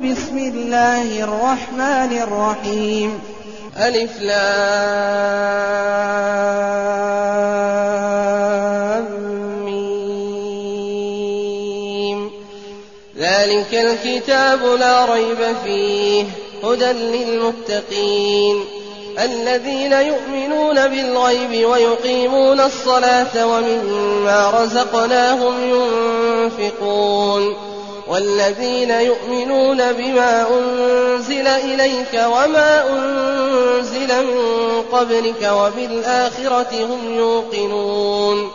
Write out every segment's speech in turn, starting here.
بسم الله الرحمن الرحيم ألف لام ميم ذلك الكتاب لا ريب فيه هدى للمتقين الذين يؤمنون بالغيب ويقيمون الصلاة ومما رزقناهم ينفقون والذين يؤمنون بما أنزل إليك وما أنزل من قبلك وبالآخرة هم يوقنون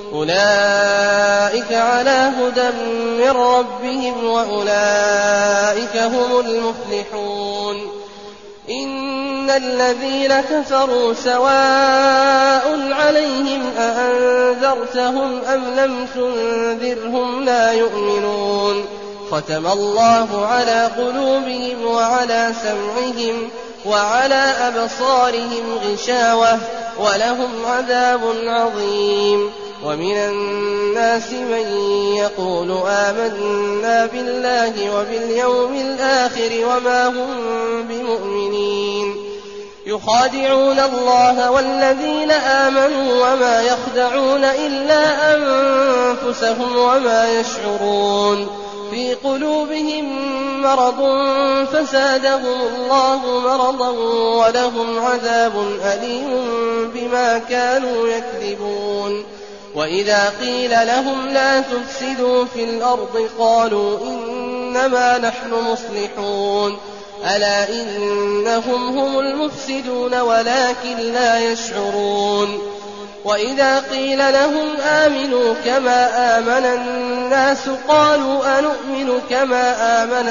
أولئك على هدى من ربهم وأولئك هم المفلحون إن الذين كفروا سواء عليهم أأنذرتهم أم لم تنذرهم لا يؤمنون ختم الله على قلوبهم وعلى سمعهم وعلى أبصارهم غشاوة ولهم عذاب عظيم ومن الناس من يقول آمنا بالله وباليوم الآخر وما هم بمؤمنين يخادعون الله والذين آمنوا وما يخدعون إلا أنفسهم وما يشعرون في قلوبهم مرض فزادهم الله مرضا ولهم عذاب أليم بما كانوا يكذبون وإذا قيل لهم لا تفسدوا في الأرض قالوا إنما نحن مصلحون ألا إنهم هم المفسدون ولكن لا يشعرون وإذا قيل لهم آمنوا كما آمن الناس قالوا أنؤمن كما آمن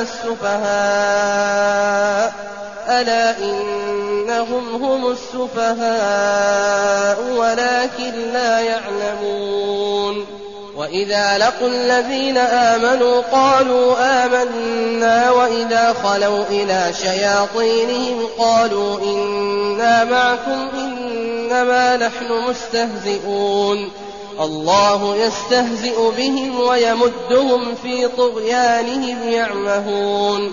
السفهاء ألا إنهم هم السفهاء ولكن لا يعلمون وإذا لقوا الذين آمنوا قالوا آمنا وإذا خلوا إلى شياطينهم قالوا إنا معكم إنما نحن مستهزئون الله يستهزئ بهم ويمدهم في طغيانهم يعمهون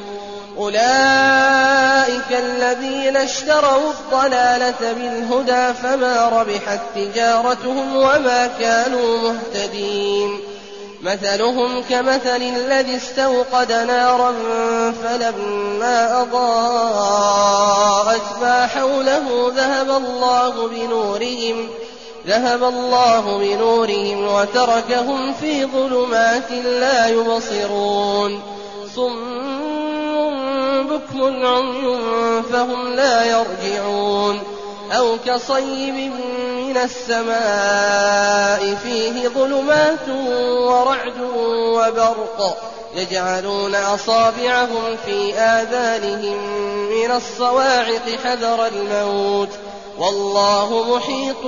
أولئك الذين اشتروا الضلالة بالهدى فما ربحت تجارتهم وما كانوا مهتدين مثلهم كمثل الذي استوقد نارا فلما أضاءت ما حوله ذهب الله بنورهم وتركهم في ظلمات لا يبصرون صم بكم عمي فهم لا يرجعون أو كصيب من السماء فيه ظلمات ورعد وبرق يجعلون أصابعهم في آذانهم من الصواعق حذر الموت والله محيط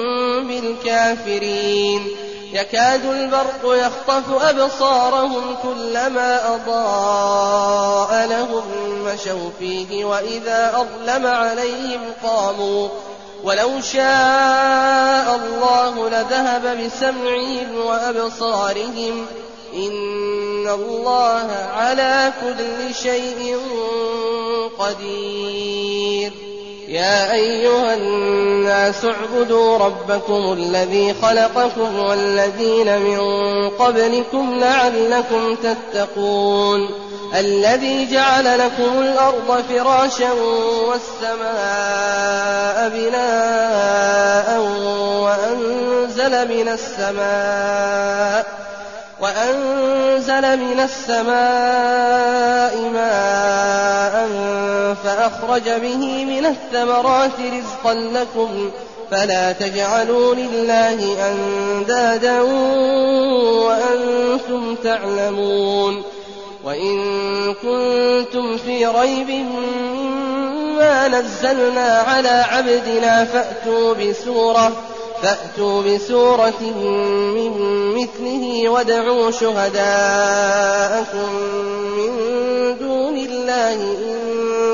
بالكافرين يكاد البرق يخطف أبصارهم كلما أضاء لهم مشوا فيه وإذا أظلم عليهم قاموا ولو شاء الله لذهب بسمعهم وأبصارهم إن الله على كل شيء قدير يا أيها الناس اعبدوا ربكم الذي خلقكم والذين من قبلكم لعلكم تتقون الذي جعل لكم الأرض فراشا والسماء بناء وأنزل من السماء ماء فأخرج به من الثمرات رزقا لكم فلا تجعلوا لله أندادا وأنتم تعلمون وإن كنتم في ريب مما نزلنا على عبدنا فأتوا بسورة من مثله وادعوا شهداءكم من دون الله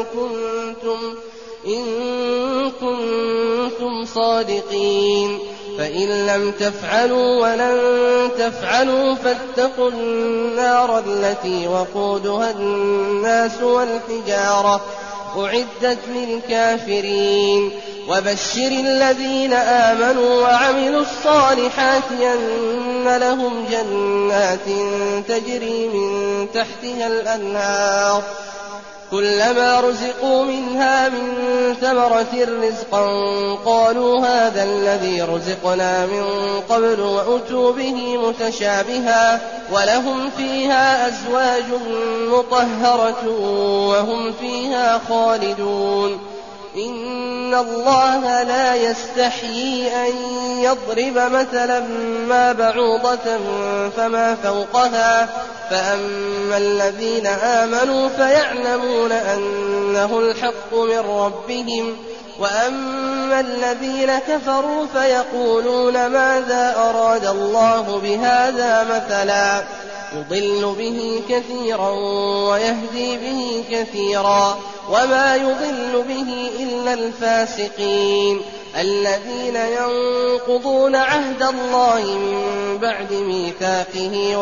إن كنتم صادقين فإن لم تفعلوا ولن تفعلوا فاتقوا النار التي وقودها الناس والحجارة أعدت للكافرين وبشر الذين آمنوا وعملوا الصالحات أن لهم جنات تجري من تحتها الأنهار كلما رزقوا منها من ثمرة رزقا قالوا هذا الذي رزقنا من قبل وأتوا به متشابها ولهم فيها أزواج مطهرة وهم فيها خالدون إن الله لا يستحيي أن يضرب مثلا ما بعوضة فما فوقها فأما الذين آمنوا فيعلمون أنه الحق من ربهم وأما الذين كفروا فيقولون ماذا أراد الله بهذا مثلا يضل به كثيرا ويهدي به كثيرا وما يضل به إلا الفاسقين الذين ينقضون عهد الله من بعد ميثاقه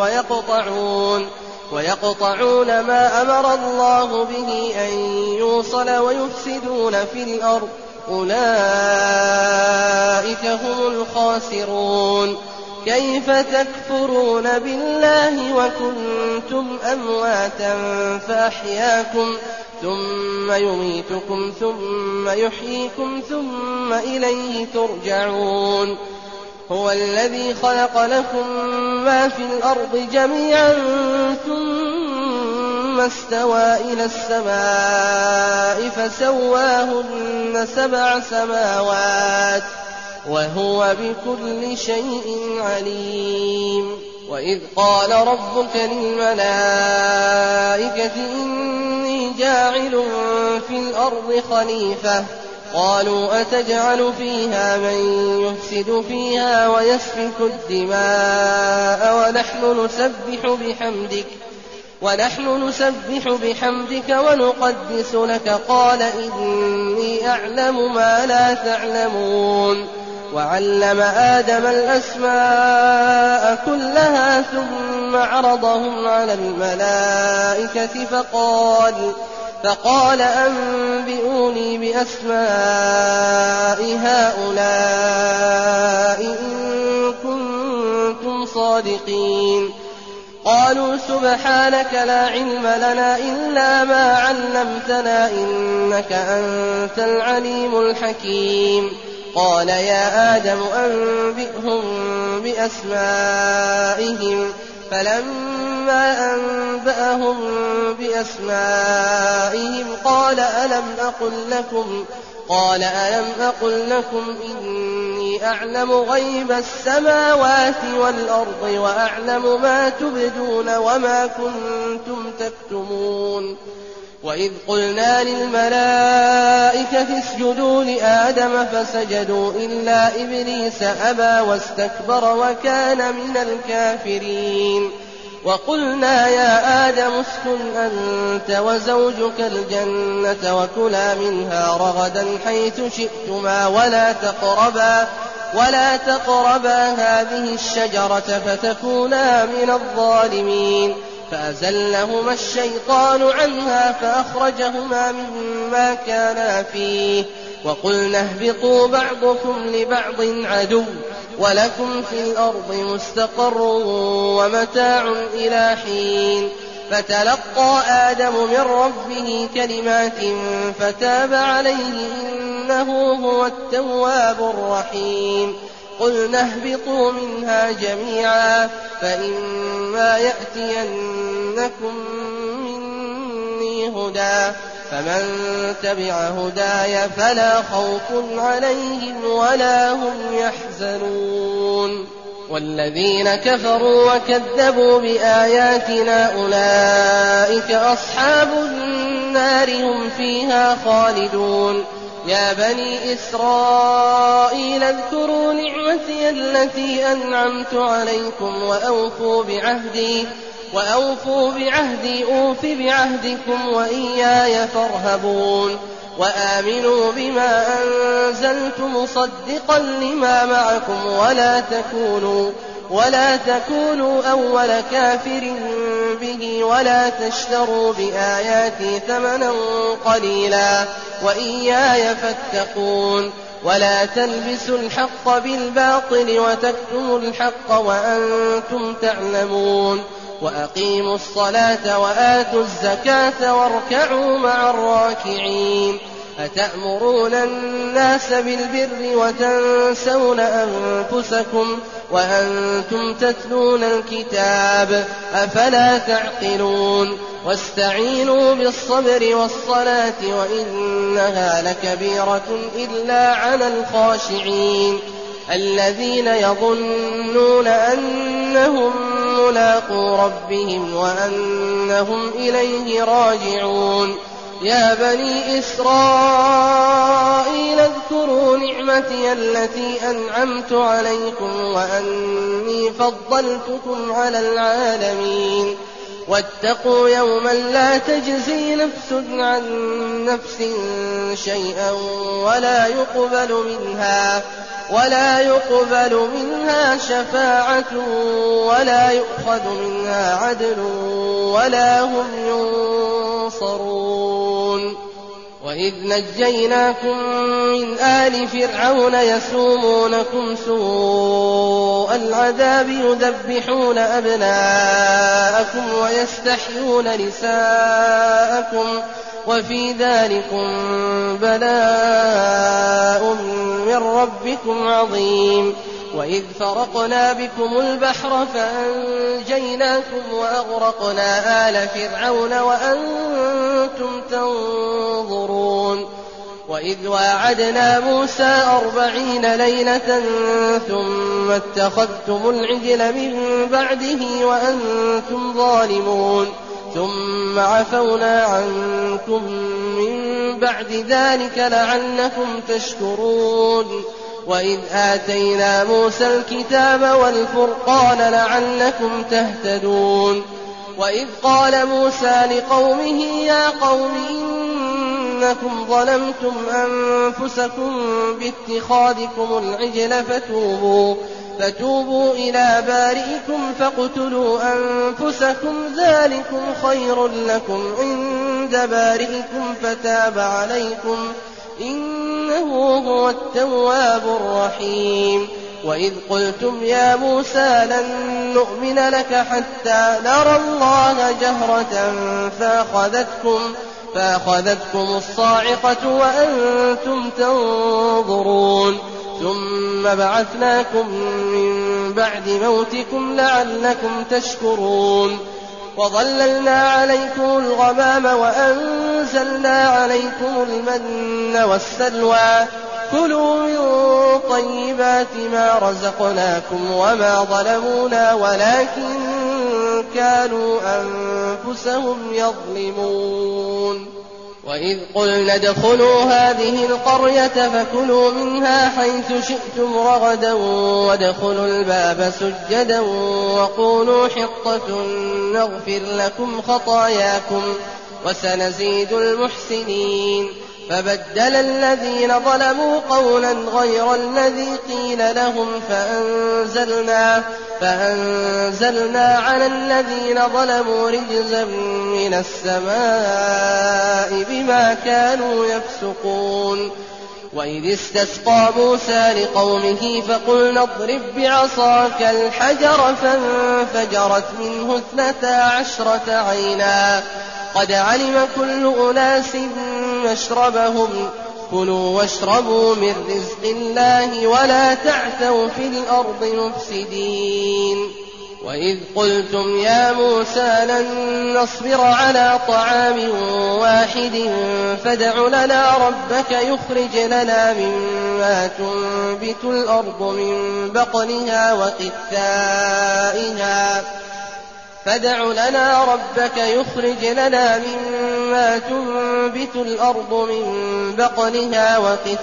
ويقطعون ما أمر الله به أن يوصل ويفسدون في الأرض أولئك هم الخاسرون كيف تكفرون بالله وكنتم أمواتا فأحياكم ثم يميتكم ثم يحييكم ثم إليه ترجعون هو الذي خلق لكم ما في الأرض جميعا ثم استوى إلى السماء فسواهن 7 سماوات وهو بكل شيء عليم وإذ قال ربك للملائكة إني جاعل في الأرض خليفة قالوا أتجعل فيها من يفسد فيها ويسفك الدماء ونحن نسبح بحمدك ونقدس لك قال إني أعلم ما لا تعلمون وعلم آدم الأسماء كلها ثم عرضهم على الملائكة فقال أنبئوني بأسماء هؤلاء إن كنتم صادقين قالوا سبحانك لا علم لنا إلا ما علمتنا إنك أنت العليم الحكيم قال يا آدم أنبئهم بأسمائهم فلما أنبأهم بأسمائهم قال ألم أقل لكم إني أعلم غيب السماوات والأرض وأعلم ما تبدون وما كنتم تكتمون وإذ قلنا للملائكة اسجدوا لآدم فسجدوا إلا إبليس أبى واستكبر وكان من الكافرين وقلنا يا آدم اسكن أنت وزوجك الجنة وكلا منها رغدا حيث شئتما ولا تقربا هذه الشجرة فتكونا من الظالمين فأزلهما الشيطان عنها فأخرجهما مما كانا فيه وقلنا اهبطوا بعضكم لبعض عدو ولكم في الأرض مستقر ومتاع إلى حين فتلقى آدم من ربه كلمات فتاب عليه إنه هو التواب الرحيم قلنا اهبطوا منها جميعا فإما يأتينكم مني هدى فمن تبع هداي فلا خوف عليهم ولا هم يحزنون والذين كفروا وكذبوا بآياتنا أولئك أصحاب النار هم فيها خالدون يا بني إسرائيل اذكروا نعمتي التي أنعمت عليكم وأوفوا بعهدي أوف بعهدكم وإياي فارهبون وآمنوا بما أنزلت مصدقا لما معكم ولا تكونوا أول كافر به ولا تشتروا بآياتي ثمنا قليلا وإياي فاتقون ولا تلبسوا الحق بالباطل وتكتموا الحق وأنتم تعلمون وأقيموا الصلاة وآتوا الزكاة واركعوا مع الراكعين أتأمرون الناس بالبر وتنسون أنفسكم وأنتم تتلون الكتاب أفلا تعقلون واستعينوا بالصبر والصلاة وإنها لكبيرة إلا على الخاشعين الذين يظنون أنهم ملاقو ربهم وأنهم إليه راجعون يا بني إسرائيل اذكروا نعمتي التي أنعمت عليكم وأني فضلتكم على العالمين واتقوا يوما لا تجزي نفس عن نفس شيئا ولا يقبل منها شفاعة ولا يؤخذ منها عدل ولا هم ينصرون وإذ نجيناكم من آل فرعون يسومونكم سوء العذاب يذبحون أبناءكم ويستحيون نساءكم وفي ذلكم بلاء من ربكم عظيم وإذ فرقنا بكم البحر فأنجيناكم وأغرقنا آل فرعون وأنتم تنظرون وإذ واعدنا موسى 40 ليلة ثم اتخذتم العجل من بعده وأنتم ظالمون ثم عفونا عنكم من بعد ذلك لعلكم تشكرون وإذ آتينا موسى الكتاب والفرقان لعلكم تهتدون وإذ قال موسى لقومه يا قوم إنكم ظلمتم أنفسكم باتخاذكم العجل فتوبوا إلى بارئكم فاقتلوا أنفسكم ذلكم خير لكم عند بارئكم فتاب عليكم إنه هو التواب الرحيم وإذ قلتم يا موسى لن نؤمن لك حتى نرى الله جهرة فأخذتكم الصاعقة وأنتم تنظرون ثم بعثناكم من بعد موتكم لعلكم تشكرون وظللنا عليكم الغمام وأنزلنا عليكم المن والسلوى كلوا من طيبات ما رزقناكم وما ظلمونا ولكن كانوا أنفسهم يظلمون وإذ قلنا ادخلوا هذه القرية فكلوا منها حيث شئتم رغدا وادخلوا الباب سجدا وقولوا حطة نغفر لكم خطاياكم وسنزيد المحسنين فبدل الذين ظلموا قولا غير الذي قيل لهم فأنزلنا على الذين ظلموا رجزا من السماء بما كانوا يفسقون وإذ استسقى موسى لقومه فقلنا اضرب بعصاك الحجر فانفجرت منه 12 عينا قد علم كل أناس مشربهم كلوا واشربوا من رزق الله ولا تعثوا في الأرض مفسدين وإذ قلتم يا موسى لن نصبر على طعام واحد فادع لنا ربك يخرج لنا مما تنبت الأرض من بقلها وقثائها فادع لنا ربك يخرج لنا مما تنبت الأرض من بقلها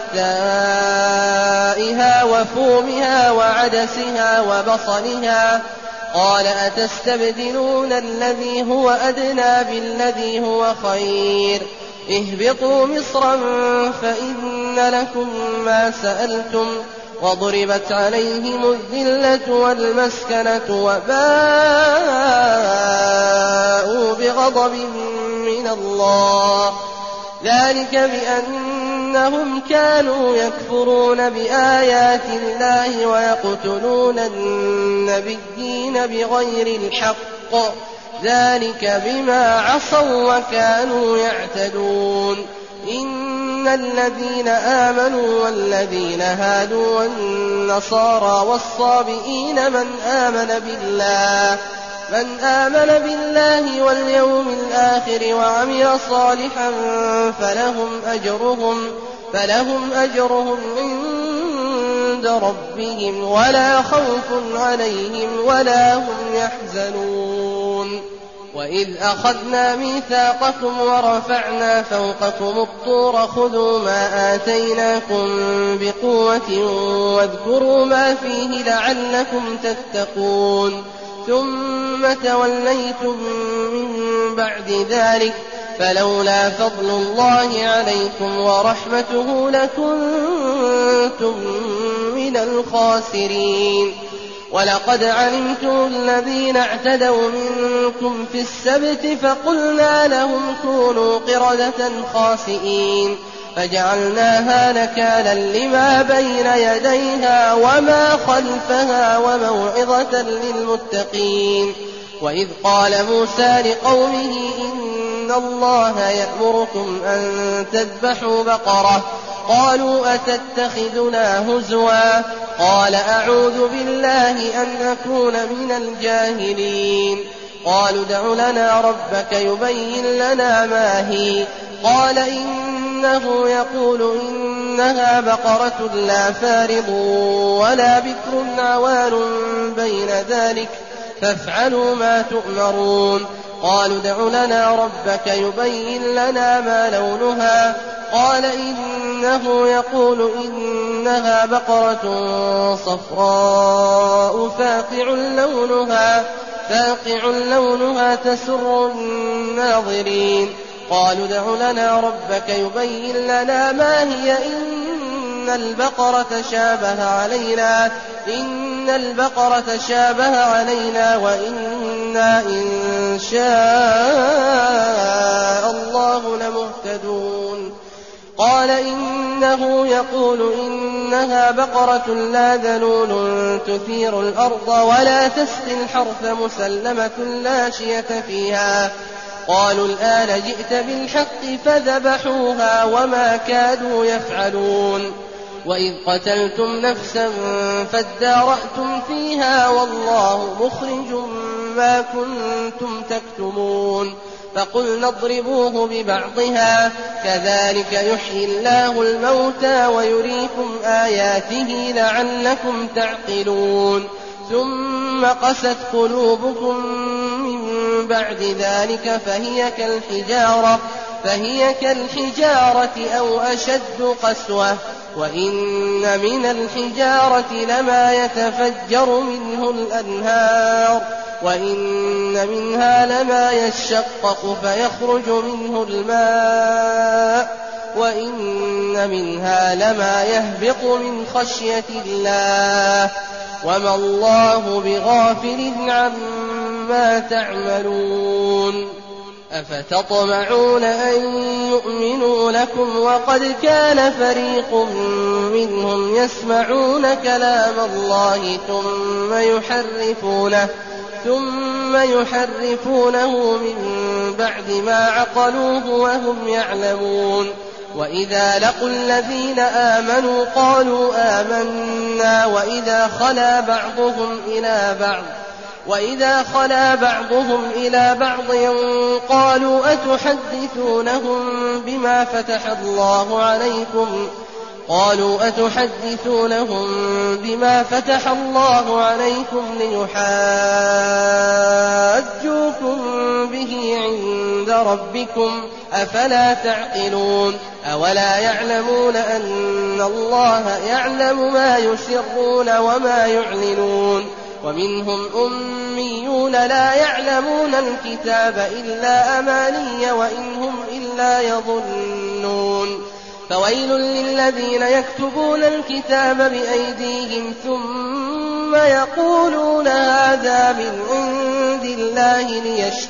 وقثائها وفومها وعدسها وبصلها قال أتستبدلون الذي هو أدنى بالذي هو خير اهبطوا مصرا فإن لكم ما سألتم وضربت عليهم الذلة والمسكنة وباءوا بغضب من الله ذلك بأنهم كانوا يكفرون بآيات الله ويقتلون النبيين بغير الحق ذلك بما عصوا وكانوا يعتدون إن الذين آمنوا والذين هادوا والنصارى والصابئين من آمن بالله واليوم الآخر وعمل صالحا فلهم أجرهم عند ربهم ولا خوف عليهم ولا هم يحزنون وإذ أخذنا ميثاقكم ورفعنا فوقكم الطور خذوا ما آتيناكم بقوة واذكروا ما فيه لعلكم تتقون ثم توليتم من بعد ذلك فلولا فضل الله عليكم ورحمته لكنتم من الخاسرين ولقد علمتم الذين اعتدوا منكم في السبت فقلنا لهم كونوا قردة خاسئين فجعلناها نكالا لما بين يديها وما خلفها وموعظة للمتقين وإذ قال موسى لقومه إن الله يأمركم أن تذبحوا بقرة قالوا أتتخذنا هزوا قال أعوذ بالله أن أكون من الجاهلين قالوا ادع لنا ربك يبين لنا ما هي قال إنه يقول إنها بقرة لا فارض ولا بكر عوان بين ذلك فافعلوا ما تؤمرون قالوا ادع لنا ربك يبين لنا ما لونها قال إنه يقول إنها بقرة صفراء فاقع لونها تسر الناظرين قالوا ادع لنا ربك يبين لنا ما هي إن البقرة شابه علينا وإنا إن شاء الله لمهتدون قال إنه يقول إنها بقرة لا ذلول تثير الأرض ولا تسقي الحرث مسلمة لا شية فيها قالوا الآن جئت بالحق فذبحوها وما كادوا يفعلون وإذ قتلتم نفسا فادارأتم فيها والله مخرج ما كنتم تكتمون فقلنا اضربوه ببعضها كذلك يحيي الله الموتى ويريكم آياته لعلكم تعقلون ثم قست قلوبكم من بعد ذلك فهي كالحجارة أو أشد قسوة وإن من الحجارة لما يتفجر منه الأنهار وإن منها لما يشقق فيخرج منه الماء وإن منها لما يهبط من خشية الله وما الله بغافل عما تعملون أفتطمعون أن يؤمنوا لكم وقد كان فريق منهم يسمعون كلام الله ثم يحرفونه من بعد ما عقلوه وهم يعلمون وإذا لقوا الذين آمنوا قالوا آمنا وإذا خلا بعضهم إلى بعض قالوا أتحدثونهم بما فتح الله عليكم ليحاجوكم به عند ربكم أفلا تعقلون أولا يعلمون أن الله يعلم ما يسرون وما يعلنون ومنهم أميون لا يعلمون الكتاب إلا أماني وإن هم إلا يظنون فويل للذين يكتبون الكتاب بأيديهم ثم يقولون هذا من عند الله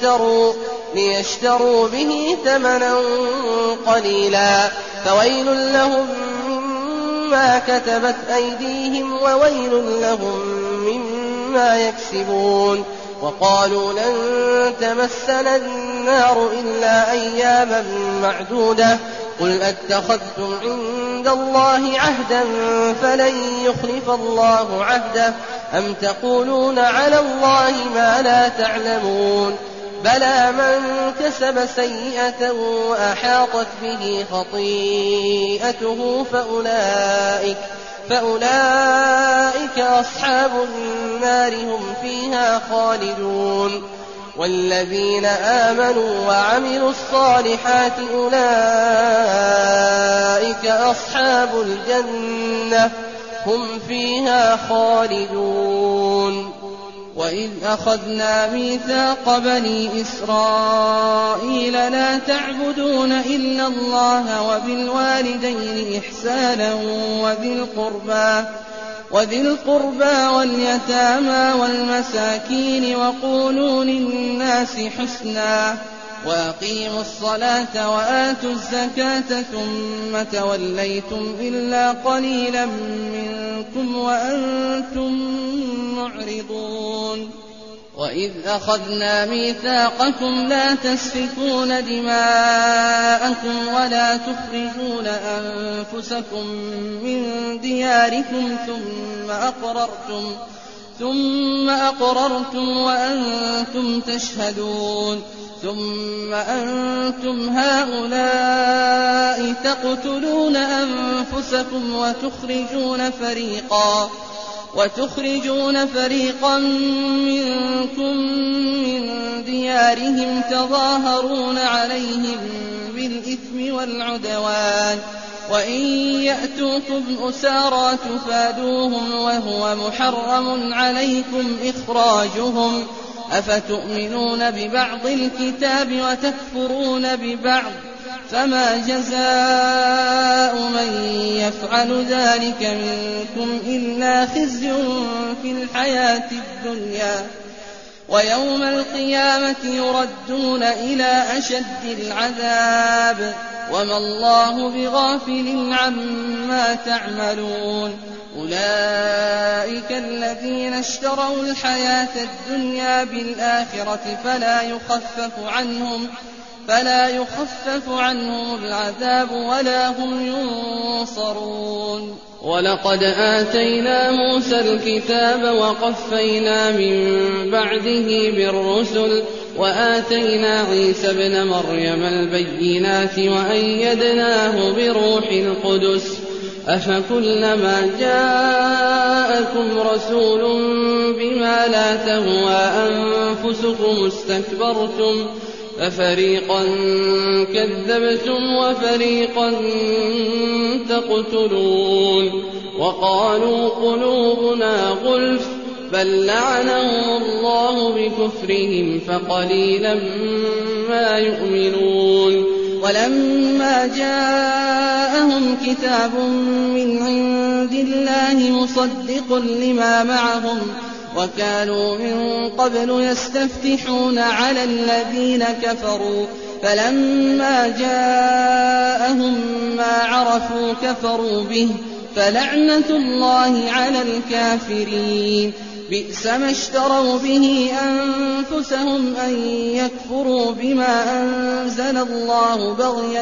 ليشتروا به ثمنا قليلا فويل لهم مما كتبت أيديهم وويل لهم مما يكسبون وقالوا لن تمسنا النار إلا أياما معدودة قل أتخذتم عند الله عهدا فلن يخلف الله عهده أم تقولون على الله ما لا تعلمون بلى من كسب سيئة وأحاطت به خطيئته فأولئك أصحاب النار هم فيها خالدون والذين آمنوا وعملوا الصالحات أولئك أصحاب الجنة هم فيها خالدون وإذ أخذنا ميثاق بني إسرائيل لا تعبدون إلا الله وبالوالدين إحسانا وذي القربى واليتامى والمساكين وقولوا للناس حسنا وأقيموا الصلاة وآتوا الزكاة ثم توليتم إلا قليلا منكم وأنتم معرضون وإذ أخذنا ميثاقكم لا تسفكون دماءكم ولا تخرجون أنفسكم من دياركم ثم أقررتم وأنتم تشهدون ثم أنتم هؤلاء تقتلون أنفسكم وتخرجون فريقا منكم من ديارهم تظاهرون عليهم بالإثم والعدوان وإن يأتوكم أسارى تفادوهم وهو محرم عليكم إخراجهم أفتؤمنون ببعض الكتاب وتكفرون ببعض فما جزاء من يفعل ذلك منكم إلا خزي في الحياة الدنيا ويوم القيامة يردون إلى أشد العذاب وما الله بغافل عما تعملون أولئك الذين اشتروا الحياة الدنيا بالآخرة فلا يخفف عنهم العذاب ولا هم ينصرون ولقد آتينا موسى الكتاب وقفينا من بعده بالرسل وآتينا عيسى ابن مريم البينات وأيدناه بروح القدس أفكلما جاءكم رسول بما لا تهوى أنفسكم استكبرتم ففريقا كذبتم وفريقا تقتلون وقالوا قلوبنا غلف بل لعنهم الله بكفرهم فقليلا ما يؤمنون ولما جاءهم كتاب من عند الله مصدق لما معهم وكانوا من قبل يستفتحون على الذين كفروا فلما جاءهم ما عرفوا كفروا به فلعنة الله على الكافرين بئس ما اشتروا به أنفسهم أن يكفروا بما أنزل الله بغيا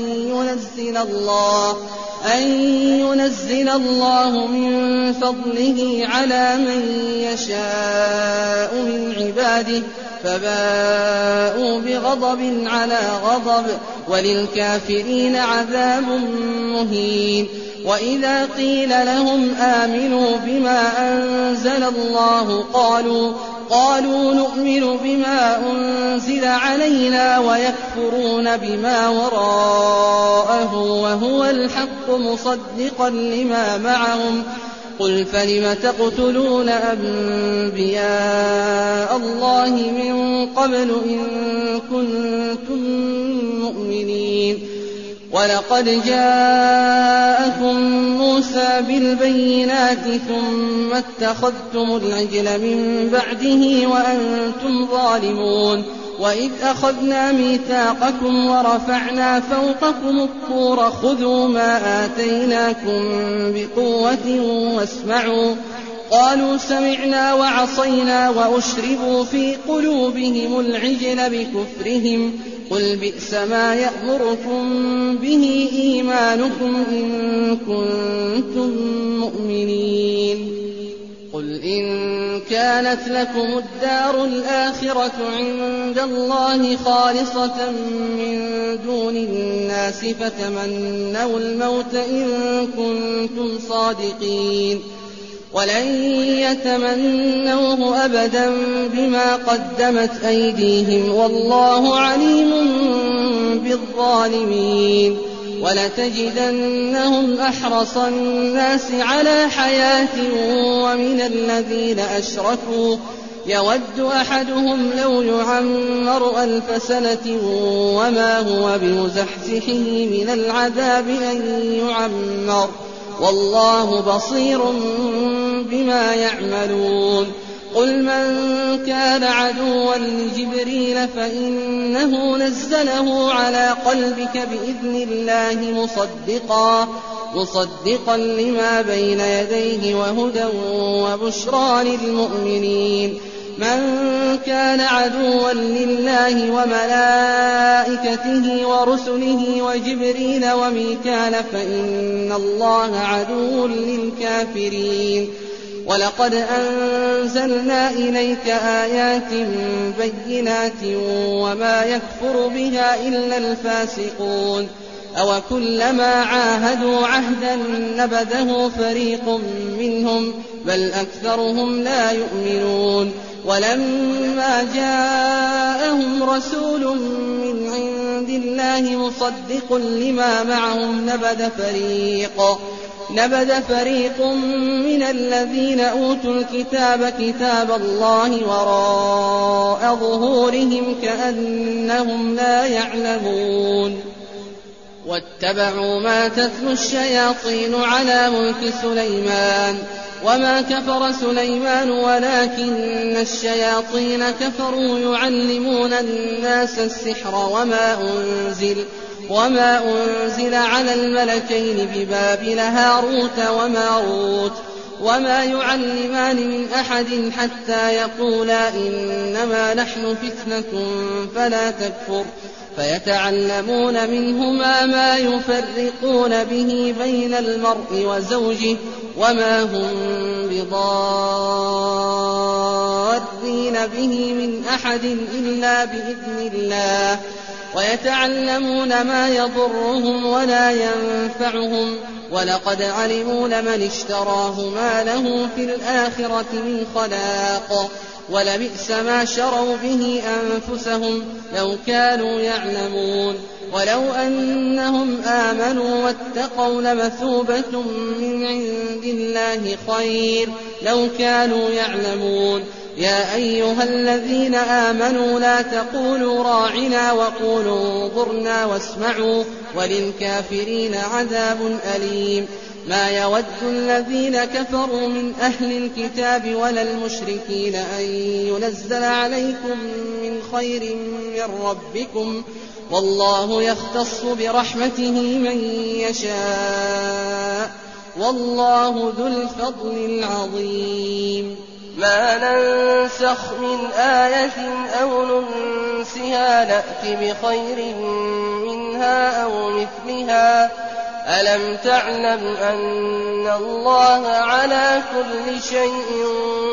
أن ينزل الله من فضله على من يشاء من عباده فباءوا بغضب على غضب وللكافرين عذاب مهين وإذا قيل لهم آمنوا بما أنزل الله قالوا نؤمن بما أنزل علينا ويكفرون بما وراءه وهو الحق مصدقا لما معهم قل فلم تقتلون أنبياء الله من قبل إن كنتم مؤمنين ولقد جاءكم موسى بالبينات ثم اتخذتم العجل من بعده وأنتم ظالمون وإذ أخذنا ميثاقكم ورفعنا فوقكم الطور خذوا ما آتيناكم بقوة واسمعوا قالوا سمعنا وعصينا وأشربوا في قلوبهم العجل بكفرهم قل بئس ما يأمركم به إيمانكم إن كنتم مؤمنين قل إن كانت لكم الدار الآخرة عند الله خالصة من دون الناس فتمنوا الموت إن كنتم صادقين ولن يتمنوه أبدا بما قدمت أيديهم والله عليم بالظالمين ولتجدنهم أحرص الناس على حياة ومن الذين أشركوا يود أحدهم لو يعمر 1000 سنة وما هو بمزحزحه من العذاب أن يعمر والله بصير بما يعملون قل من كان عدوا لجبريل فإنه نزله على قلبك بإذن الله مصدقا لما بين يديه وهدى وبشرى للمؤمنين من كان عدوا لله وملائكته ورسله وجبريل وميكال فإن الله عدو للكافرين ولقد أنزلنا إليك آيات بينات وما يكفر بها إلا الفاسقون أوكلما عاهدوا عهدا نبذه فريق منهم بل أكثرهم لا يؤمنون ولما جاءهم رسول من عند الله مصدق لما معهم نبذ فريق من الذين أوتوا الكتاب كتاب الله وراء ظهورهم كأنهم لا يعلمون واتبعوا ما تتلو الشياطين على ملك سليمان وما كفر سليمان ولكن الشياطين كفروا يعلمون الناس السحر وما أنزل على الملكين ببابل هاروت وماروت وما يعلمان من أحد حتى يقولا إنما نحن فتنة فلا تكفر فيتعلمون منهما ما يفرقون به بين المرء وزوجه وما هم بضارين به من أحد إلا بإذن الله ويتعلمون ما يضرهم ولا ينفعهم ولقد علموا لمن اشتراه ما له في الآخرة من خلاق ولبئس ما شروا به أنفسهم لو كانوا يعلمون ولو أنهم آمنوا واتقوا لمثوبة من عند الله خير لو كانوا يعلمون يا أيها الذين آمنوا لا تقولوا راعنا وقولوا انظرنا واسمعوا وللكافرين عذاب أليم ما يود الذين كفروا من أهل الكتاب ولا المشركين أن ينزل عليكم من خير من ربكم والله يختص برحمته من يشاء والله ذو الفضل العظيم ما ننسخ من آية أو ننسها نأت بخير منها أو مثلها ألم تعلم أن الله على كل شيء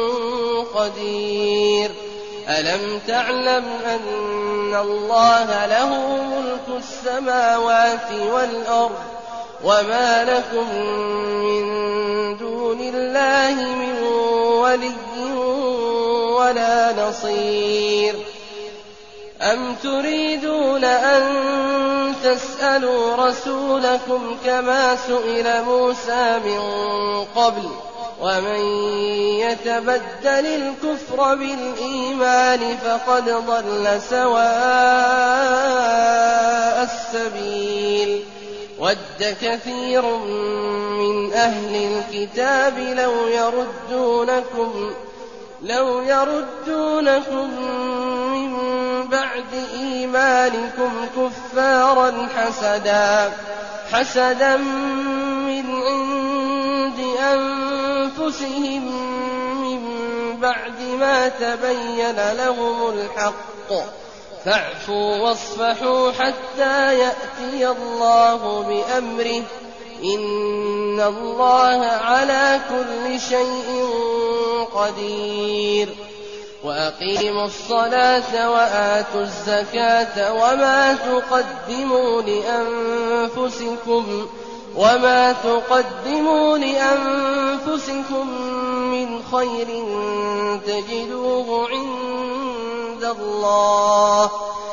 قدير ألم تعلم أن الله له ملك السماوات والأرض وما لكم من دون الله من ولي ولا نصير أم تريدون أن تسألوا رسولكم كما سئل موسى من قبل ومن يتبدل الكفر بالإيمان فقد ضل سواء السبيل ود كثير من أهل الكتاب لو يردونكم من بعد إيمانكم كفارا حسدا من عند أنفسهم من بعد ما تبين لهم الحق فاعفوا واصفحوا حتى يأتي الله بأمره إن الله على كل شيء قدير وأقيموا الصلاة وآتوا الزكاة وما تقدموا لأنفسكم من خير تجدوه عند الله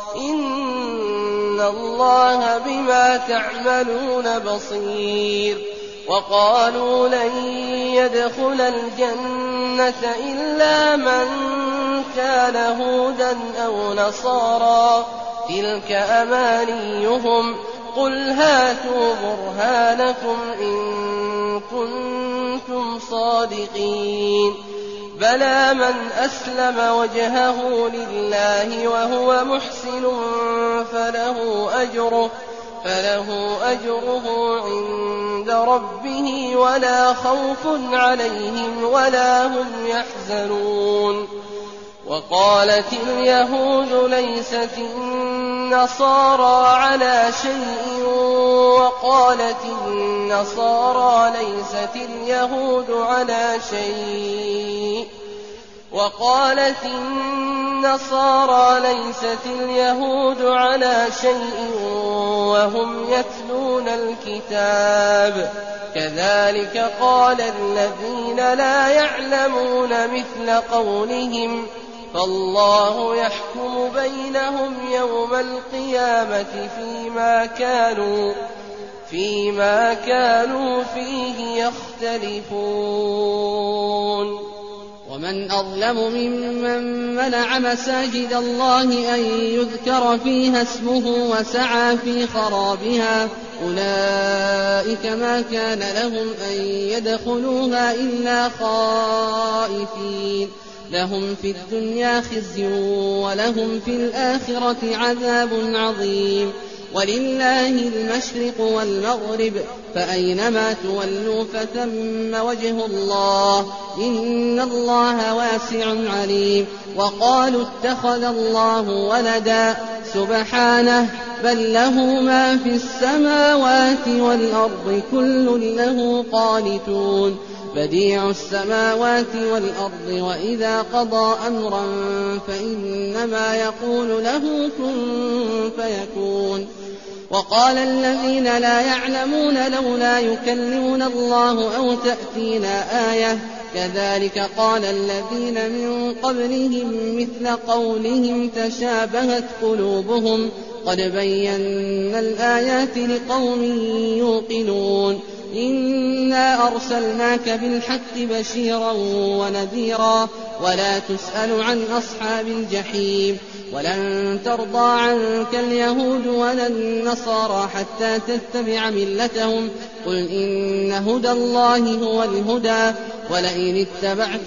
إن الله بما تعملون بصير وقالوا لن يدخل الجنة إلا من كان هودا أو نصارى تلك أمانيهم قل هاتوا برهانكم إن كنتم صادقين بلى من أسلم وجهه لله وهو محسن فله أجره عند ربه ولا خوف عليهم ولا هم يحزنون وقالت اليهود ليست النصارى على شيء وقالت النصارى ليست اليهود على شيء وهم يتلون الكتاب كذلك قال الذين لا يعلمون مثل قولهم فالله يحكم بينهم يوم القيامة فيما كانوا فيه يختلفون ومن أظلم ممن منع مساجد الله أن يذكر فيها اسمه وسعى في خرابها أولئك ما كان لهم أن يدخلوها إلا خائفين لهم في الدنيا خزي ولهم في الآخرة عذاب عظيم ولله المشرق والمغرب فأينما تولوا فثم وجه الله إن الله واسع عليم وقالوا اتخذ الله ولدا سبحانه بل له ما في السماوات والأرض كل له قانتون بديع السماوات والأرض وإذا قضى أمرا فإنما يقول له كن فيكون وقال الذين لا يعلمون لولا يكلمنا الله أو تأتينا آية كذلك قال الذين من قبلهم مثل قولهم تشابهت قلوبهم قد بينا الآيات لقوم يوقنون إنا أرسلناك بالحق بشيرا ونذيرا ولا تسأل عن أصحاب الجحيم ولن ترضى عنك اليهود ولا النصارى حتى تتبع ملتهم قل إن هدى الله هو الهدى ولئن اتبعت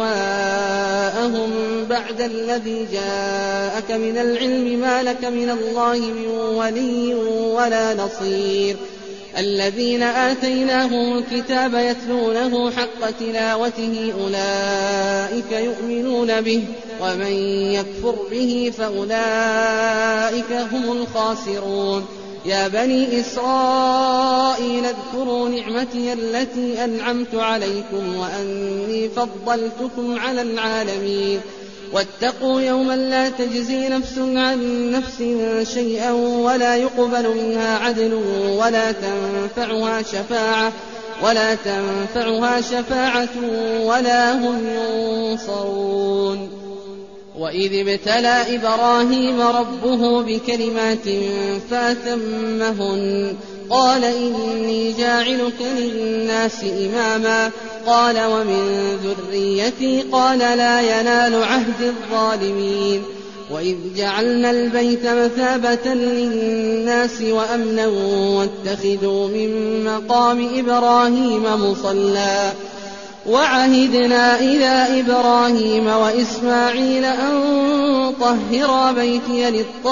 أهواءهم بعد الذي جاءك من العلم ما لك من الله من ولي ولا نصير الذين آتيناهم الكتاب يتلونه حق تلاوته أولئك يؤمنون به ومن يكفر به فأولئك هم الخاسرون يا بني إسرائيل اذكروا نعمتي التي أنعمت عليكم وأني فضلتكم على العالمين واتقوا يوما لا تجزي نفس عن نفس شيئا ولا يقبل منها عدل ولا تنفعها شفاعة ولا هم ينصرون وإذ ابتلى إبراهيم ربه بكلمات فأتمهن قال إني جاعلك للناس إماما قال ومن ذريتي قال لا ينال عهد الظالمين وإذ جعلنا البيت مثابة للناس وأمنا واتخذوا من مقام إبراهيم مصلى وعهدنا إلى إبراهيم وإسماعيل أن طهرا بيتي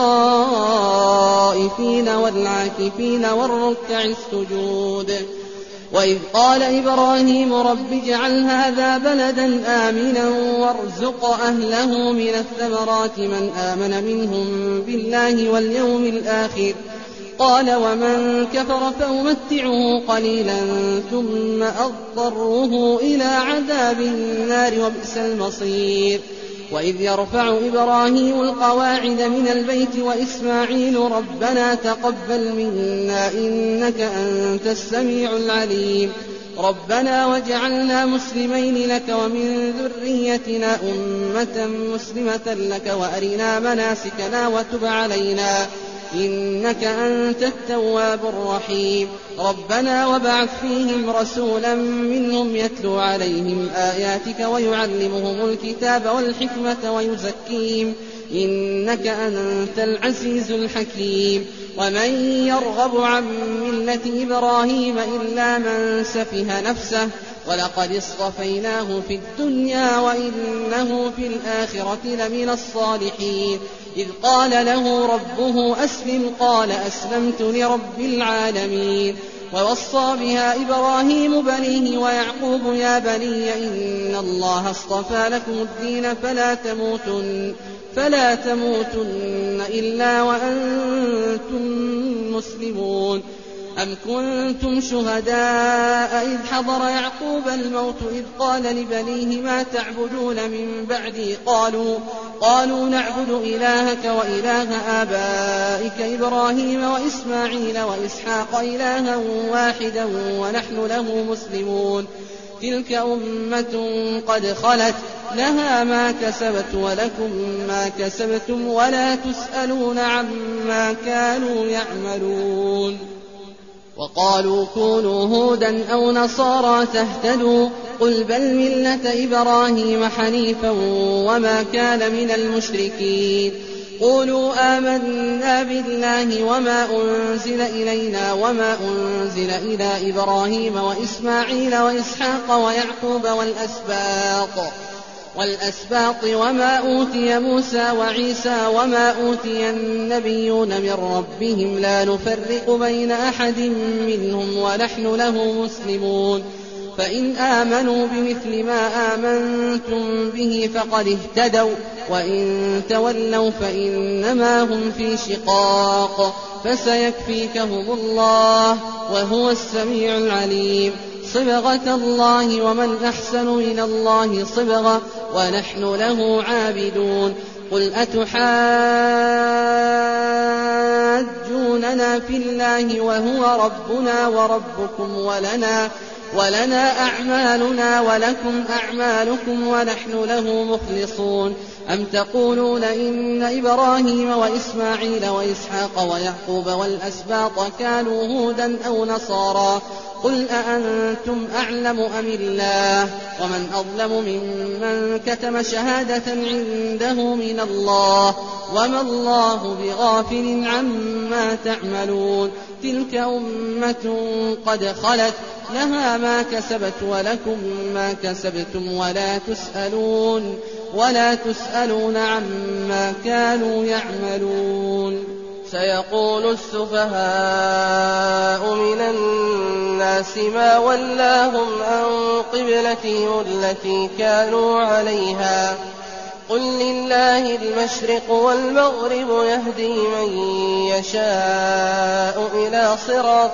للطائفين والعاكفين والركع السجود وإذ قال إبراهيم رب اجعل هذا بلدا آمنا وارزق أهله من الثمرات من آمن منهم بالله واليوم الآخر قال ومن كفر فأمتعه قليلا ثم أضطره إلى عذاب النار وبئس المصير وإذ يرفع إبراهيم القواعد من البيت وإسماعيل ربنا تقبل منا إنك أنت السميع العليم ربنا واجعلنا مسلمين لك ومن ذريتنا أمة مسلمة لك وأرنا مناسكنا وتب علينا إنك أنت التواب الرحيم ربنا وابعث فيهم رسولا منهم يتلو عليهم آياتك ويعلمهم الكتاب والحكمة ويزكيهم إنك أنت العزيز الحكيم ومن يرغب عن ملة إبراهيم إلا من سفه نفسه ولقد اصطفيناه في الدنيا وإنه في الآخرة لمن الصالحين إذ قال له ربه أسلم قال أسلمت لرب العالمين ووصى بها إبراهيم بنيه ويعقوب يا بني إن الله اصطفى لكم الدين فلا تموتن إلا وأنتم مسلمون أم كنتم شهداء إذ حضر يعقوب الموت إذ قال لبنيه ما تعبدون من بعدي قالوا نعبد إلهك وإله آبائك إبراهيم وإسماعيل وإسحاق إلها واحدا ونحن له مسلمون تلك أمة قد خلت لها ما كسبت ولكم ما كسبتم ولا تسألون عما كانوا يعملون وقالوا كونوا هودا أو نصارى تهتدوا قل بل ملة إبراهيم حنيفا وما كان من المشركين قولوا آمنا بالله وما أنزل إلينا وما أنزل إلى إبراهيم وإسماعيل وإسحاق ويعقوب والأسباط وما أوتي موسى وعيسى وما أوتي النبيون من ربهم لا نفرق بين أحد منهم ونحن له مسلمون فإن آمنوا بمثل ما آمنتم به فقد اهتدوا وإن تولوا فإنما هم في شقاق فسيكفيكهم الله وهو السميع العليم صبغة الله ومن أحسن من الله صبغة ونحن له عابدون قل أتحاجوننا في الله وهو ربنا وربكم ولنا أعمالنا ولكم أعمالكم ونحن له مخلصون أم تقولون إن إبراهيم وإسماعيل وإسحاق ويعقوب والأسباط كانوا هودا أو نصارى قل أأنتم أعلم أم الله ومن أظلم ممن كتم شهادة عنده من الله وما الله بغافل عما تعملون تلك أمة قد خلت لها ما كسبت ولكم ما كسبتم ولا تسألون عما كانوا يعملون سيقول السفهاء من الناس ما ولاهم عن قبلتهم التي كانوا عليها قل لله المشرق والمغرب يهدي من يشاء إلى صراط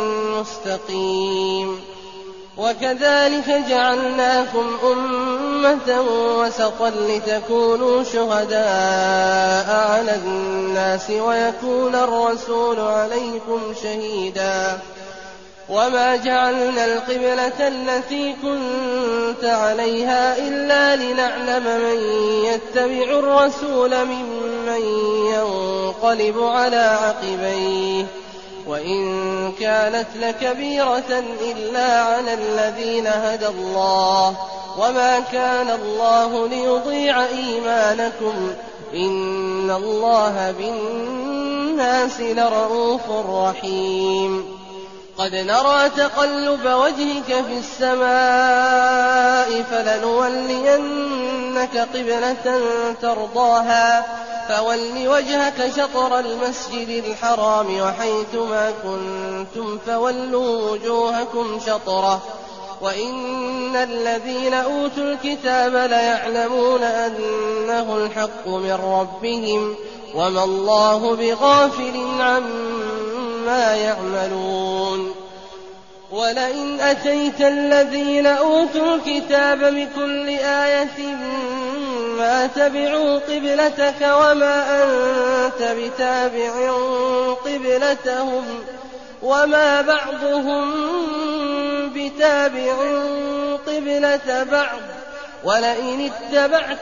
مستقيم وكذلك جعلناكم أمة وسطا لتكونوا شهداء على الناس ويكون الرسول عليكم شهيدا وما جعلنا القبلة التي كنت عليها إلا لنعلم من يتبع الرسول ممن ينقلب على عقبيه وإن كانت لكبيرة إلا على الذين هدى الله وما كان الله ليضيع إيمانكم إن الله بالناس لرءوف رحيم قد نرى تقلب وجهك في السماء فلنولينك قبلة ترضاها فول وجهك شطر المسجد الحرام وحيثما كنتم فولوا وجوهكم شطره وإن الذين أوتوا الكتاب ليعلمون أنه الحق من ربهم وما الله بغافل عما يعملون ولئن أتيت الذين أوتوا الكتاب بكل آية ما تبعوا قبلتك وما أنت بتابع قبلتهم وما بعضهم بتابع قبلة بعض ولئن اتبعت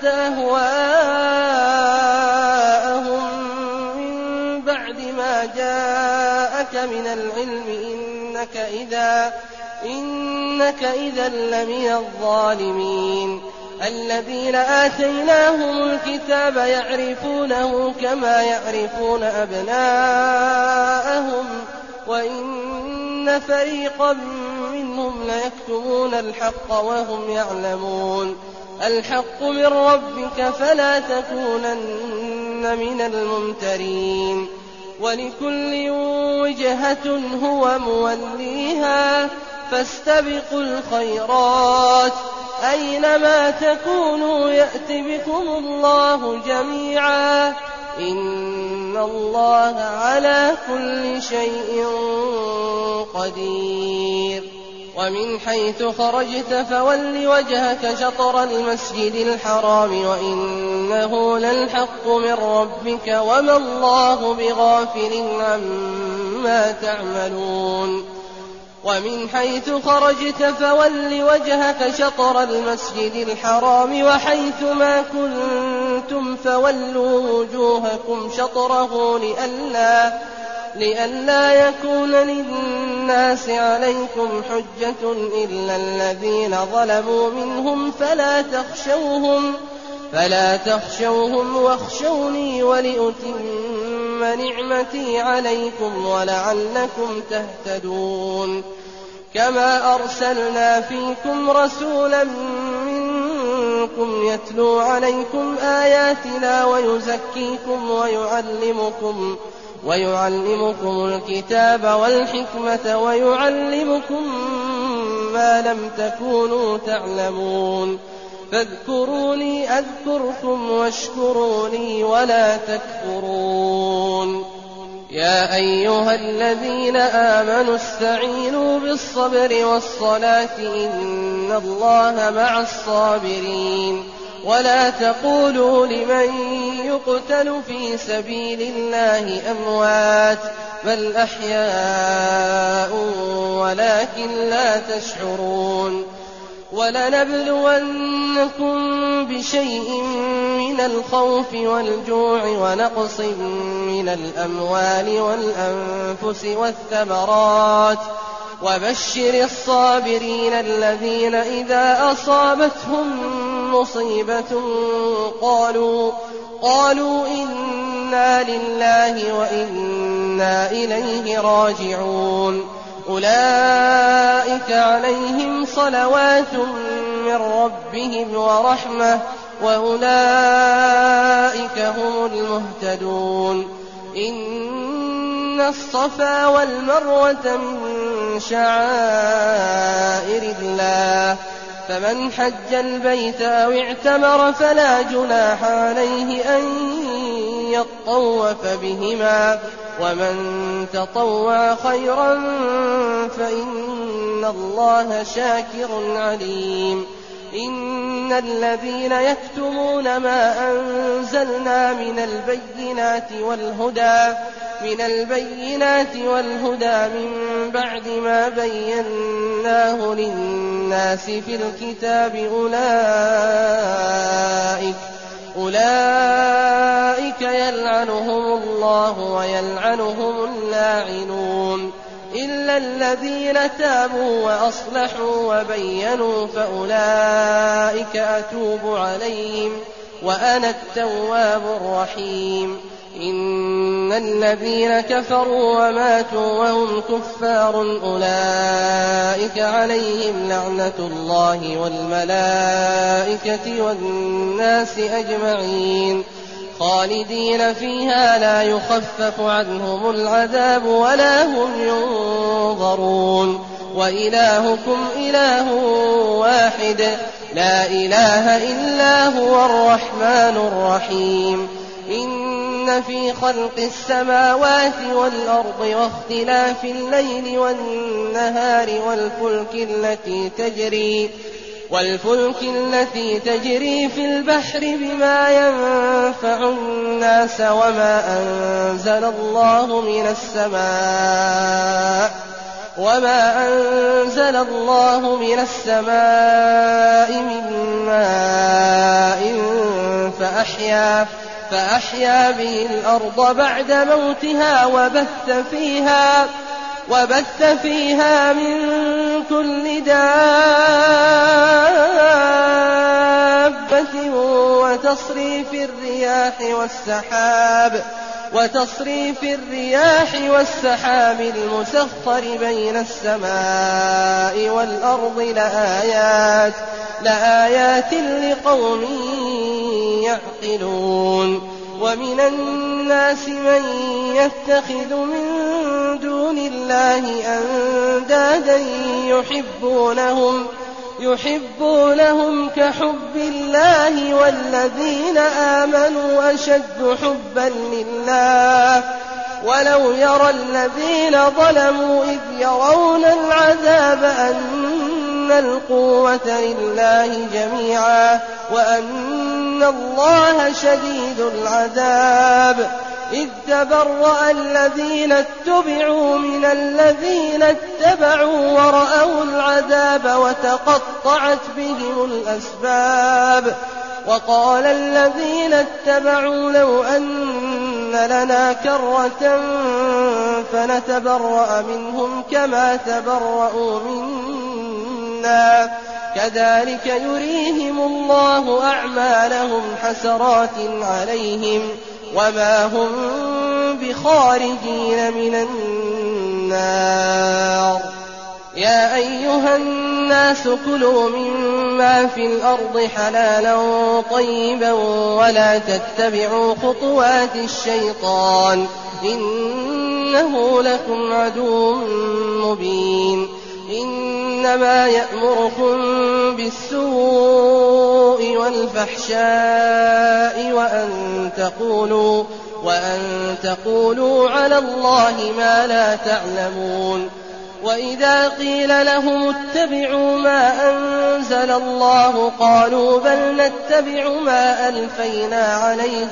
أهواءهم من بعد ما جاءك من العلم إنك إذا لمن الظالمين الذين آتيناهم الكتاب يعرفونه كما يعرفون أبناءهم وإن فريقا منهم ليكتمون الحق وهم يعلمون الحق من ربك فلا تكونن من الممترين ولكل وجهة هو موليها فاستبقوا الخيرات أينما تكونوا يأت بكم الله جميعا إن الله على كل شيء قدير ومن حيث خرجت فول وجهك شطر المسجد الحرام وإنه للحق من ربك وما الله بغافل عما تعملون ومن حيث خرجت فول وجهك شطر المسجد الحرام وحيث ما كنتم فولوا وجوهكم شطره لئلا يكون للناس عليكم حجة إلا الذين ظلموا منهم فلا تخشوهم واخشوني ولأتم نعمتي عليكم ولعلكم تهتدون كما أرسلنا فيكم رسولا منكم يتلو عليكم آياتنا ويزكيكم ويعلمكم الكتاب والحكمة ويعلمكم ما لم تكونوا تعلمون فاذكروني أذكركم واشكروا لي ولا تكفرون يا أيها الذين آمنوا استعينوا بالصبر والصلاة إن الله مع الصابرين ولا تقولوا لمن يقتل في سبيل الله أموات بل أحياء ولكن لا تشعرون ولنبلونكم بشيء من الخوف والجوع ونقص من الأموال والأنفس والثمرات وبشر الصابرين الذين إذا أصابتهم مصيبة قالوا إنا لله وإنا إليه راجعون أولئك عليهم صلوات من ربهم ورحمة وأولئك هم المهتدون إن الصفا والمروة من شعائر الله فمن حج البيت أو اعتمر فلا جناح عليه أن يطوف بهما ومن تطوع خيرا فإن الله شاكر عليم إن الذين يكتمون ما أنزلنا من البينات والهدى من البينات والهدى من بعد ما بيناه للناس في الكتاب أولئك يلعنهم الله ويلعنهم اللاعنون إلا الذين تابوا وأصلحوا وبينوا فأولئك أتوب عليهم وأنا التواب الرحيم إن الذين كفروا وماتوا وهم كفار أولئك عليهم لعنة الله والملائكة والناس أجمعين خالدين فيها لا يخفف عنهم العذاب ولا هم ينظرون وإلهكم إله واحد لا إله إلا هو الرحمن الرحيم إن في خلق السماوات والأرض واختلاف الليل والنهار والفلك التي تجري في البحر بما ينفع الناس وما أنزل الله من السماء من ماء فأحيا به الأرض بعد موتها وبث فيها من كل دابة وتصريف الرياح والسحاب المسخر بين السماء والأرض لآيات لقوم يعقلون ومن الناس من يتخذ من دون الله أندادا يحبونهم كحب الله والذين آمنوا أشد حبا لله ولو يرى الذين ظلموا إذ يرون العذاب أن القوة لله جميعا وأن الله شديد العذاب إذ تبرأ الذين اتبعوا من الذين اتبعوا ورأوا العذاب وتقطعت بهم الأسباب وقال الذين اتبعوا لو أن لنا كرة فنتبرأ منهم كما تبرأوا منا كذلك يريهم الله أعمالهم حسرات عليهم وما هم بخارجين من النار يا أيها الناس كلوا مما في الأرض حلالا طيبا ولا تتبعوا خطوات الشيطان إنه لكم عدو مبين إنما يأمركم بالسوء والفحشاء وأن تقولوا على الله ما لا تعلمون وإذا قيل لهم اتبعوا ما أنزل الله قالوا بل نتبع ما ألفينا عليه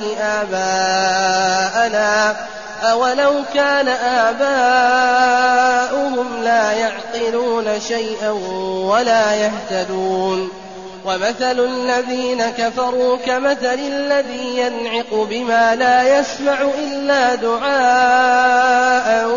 آباءنا أولو كان آباؤهم لا يعقلون شيئا ولا يهتدون ومثل الذين كفروا كمثل الذي ينعق بما لا يسمع إلا دعاء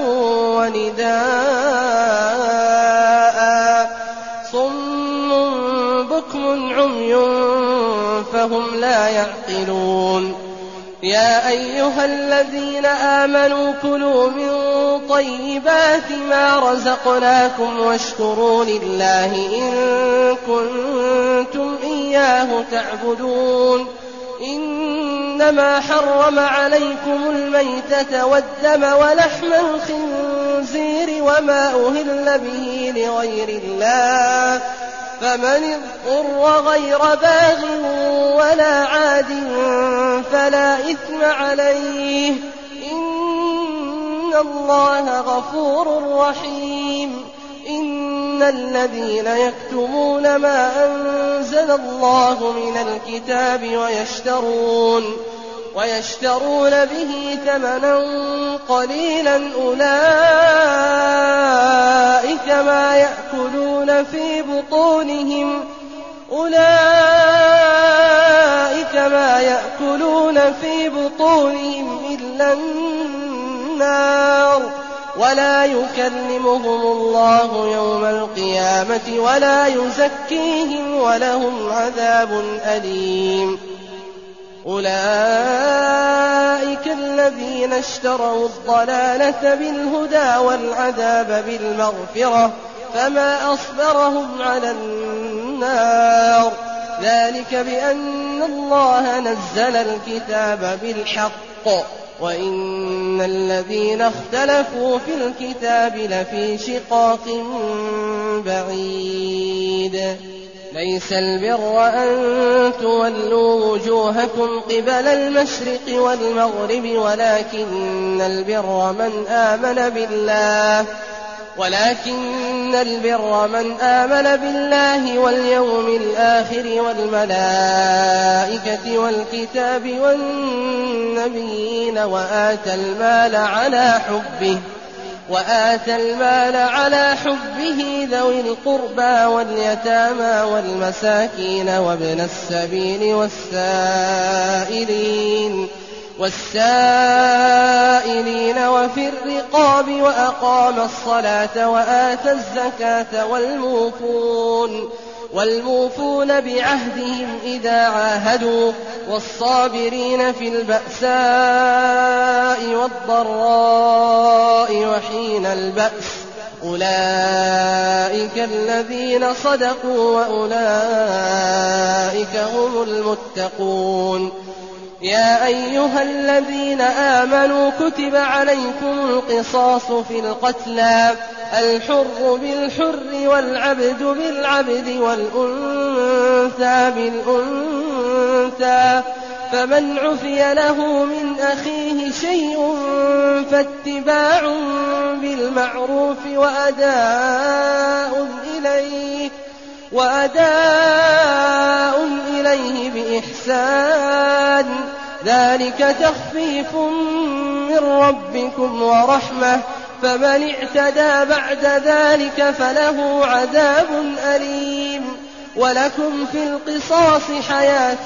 ونداء صم بكم عمي فهم لا يعقلون يا أيها الذين آمنوا كلوا من طيبات ما رزقناكم واشكروا لله إن كنتم إياه تعبدون إنما حرم عليكم الميتة والدم ولحم الخنزير وما أهل به لغير الله فمن اضطر غير باغ ولا عاد فلا إثم عليه إن الله غفور رحيم إن الذين يكتمون ما أنزل الله من الكتاب ويشترون به ثمنا قليلا أولئك ما يأكلون في بطونهم إلا النار ولا يكلمهم الله يوم القيامة ولا يزكيهم ولهم عذاب أليم أولئك الذين اشتروا الضلالة بالهدى والعذاب بالمغفرة فما أصبرهم على النار ذلك بأن الله نزل الكتاب بالحق وإن الذين اختلفوا في الكتاب لفي شقاق بعيد ليس البر أن تولوا وجوهكم قبل المشرق والمغرب ولكن البر من آمن بالله واليوم الآخر والملائكة والكتاب والنبيين وآتى المال على حبه ذوي القربى واليتامى والمساكين وابن السبيل والسائلين وفي الرقاب وأقام الصلاة وآتى الزكاة والموفون بعهدهم إذا عاهدوا والصابرين في البأساء والضراء وحين البأس أولئك الذين صدقوا وأولئك هم المتقون يا أيها الذين آمنوا كتب عليكم القصاص في القتلى الحر بالحر والعبد بالعبد والأنثى بالأنثى فمن عفي له من أخيه شيء فاتباع بالمعروف وأداء إليه بإحسان ذلك تخفيف من ربكم ورحمة فمن اعتدى بعد ذلك فله عذاب أليم ولكم في القصاص حياة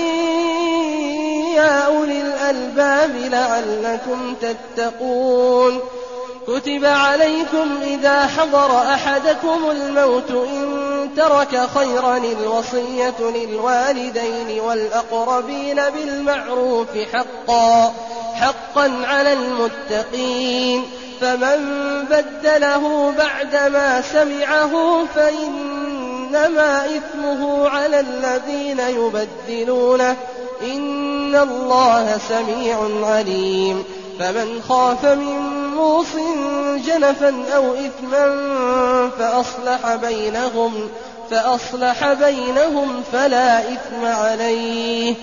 يا أولي الألباب لعلكم تتقون كتب عليكم إذا حضر أحدكم الموت إن ترك خيرا الوصية للوالدين والأقربين بالمعروف حقا على المتقين فمن بدله بعدما سمعه فإنما إثمه على الذين يبدلونه إن الله سميع عليم فمن خاف من موص جنفا أو إثما فأصلح بينهم فلا إثم عليه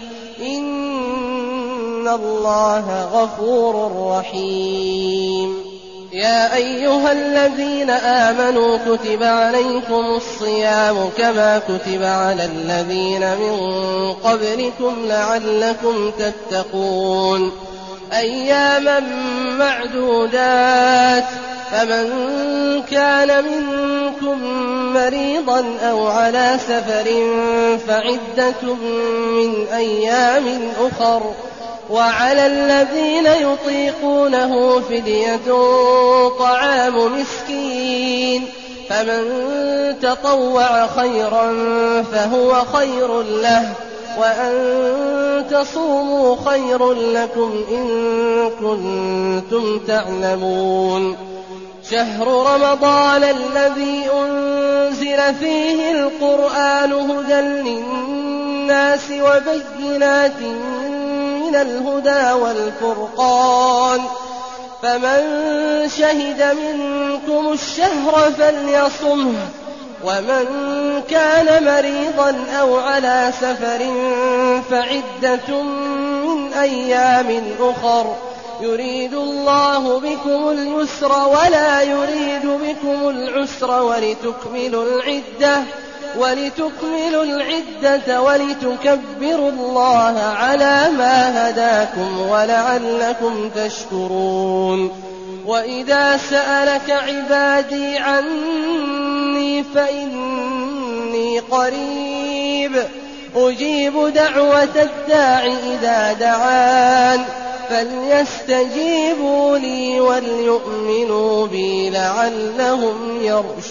إن الله غفور رحيم يا أيها الذين آمنوا كتب عليكم الصيام كما كتب على الذين من قبلكم لعلكم تتقون أياما معدودات فمن كان منكم مريضا أو على سفر فعدة من أيام أخر وعلى الذين يطيقونه فدية طعام مسكين فمن تطوع خيرا فهو خير له وأن تصوموا خير لكم إن كنتم تعلمون شهر رمضان الذي أنزل فيه القرآن هدى للناس وبينات من الهدى والفرقان فمن شهد منكم الشهر فليصمه ومن كان مريضا أو على سفر فعدة من أيام أخر يريد الله بكم اليسر ولا يريد بكم العسر ولتكملوا العدة ولتكملوا العدة ولتكبروا الله على ما هداكم ولعلكم تشكرون وإذا سألك عبادي عني فإني قريب أجيب دعوة الداع إذا دعان فليستجيبوا لي وليؤمنوا بي لعلهم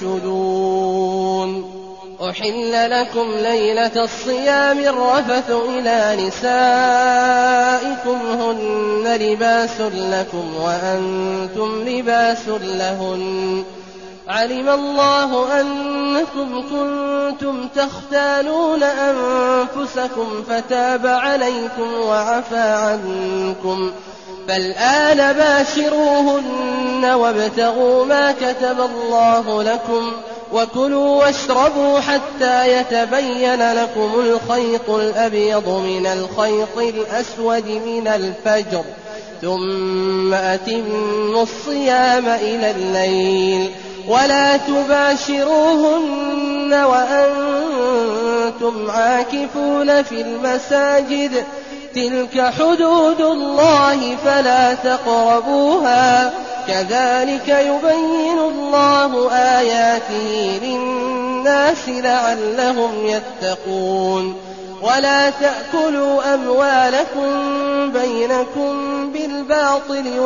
يرشدون أحل لكم ليلة الصيام الرفث إلى نسائكم هن لباس لكم وأنتم لباس لهن علم الله أنكم كنتم تختانون أنفسكم فتاب عليكم وعفى عنكم فالآن باشروهن وابتغوا ما كتب الله لكم وكلوا واشربوا حتى يتبين لكم الخيط الأبيض من الخيط الأسود من الفجر ثم أتموا الصيام إلى الليل ولا تباشروهن وأنتم عاكفون في المساجد تلك حدود الله فلا تقربوها كذلك يبين الله آياته للناس لعلهم يتقون ولا تأكلوا أموالكم بينكم بالباطل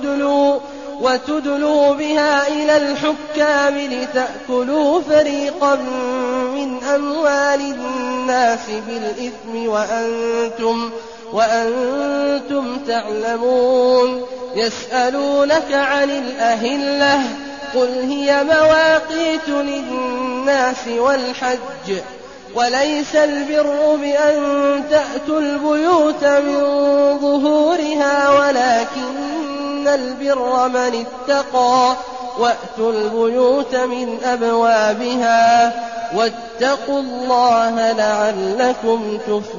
وتدلوا بها إلى الحكام لتأكلوا فريقا من أموال الناس بالإثم وأنتم تعلمون يسألونك عن الأهلة قل هي مواقيت للناس والحج وليس البر بأن تأتوا البيوت من ظهورها ولكن البر من اتقى وأتوا البيوت من أبوابها واتقوا الله لعلكم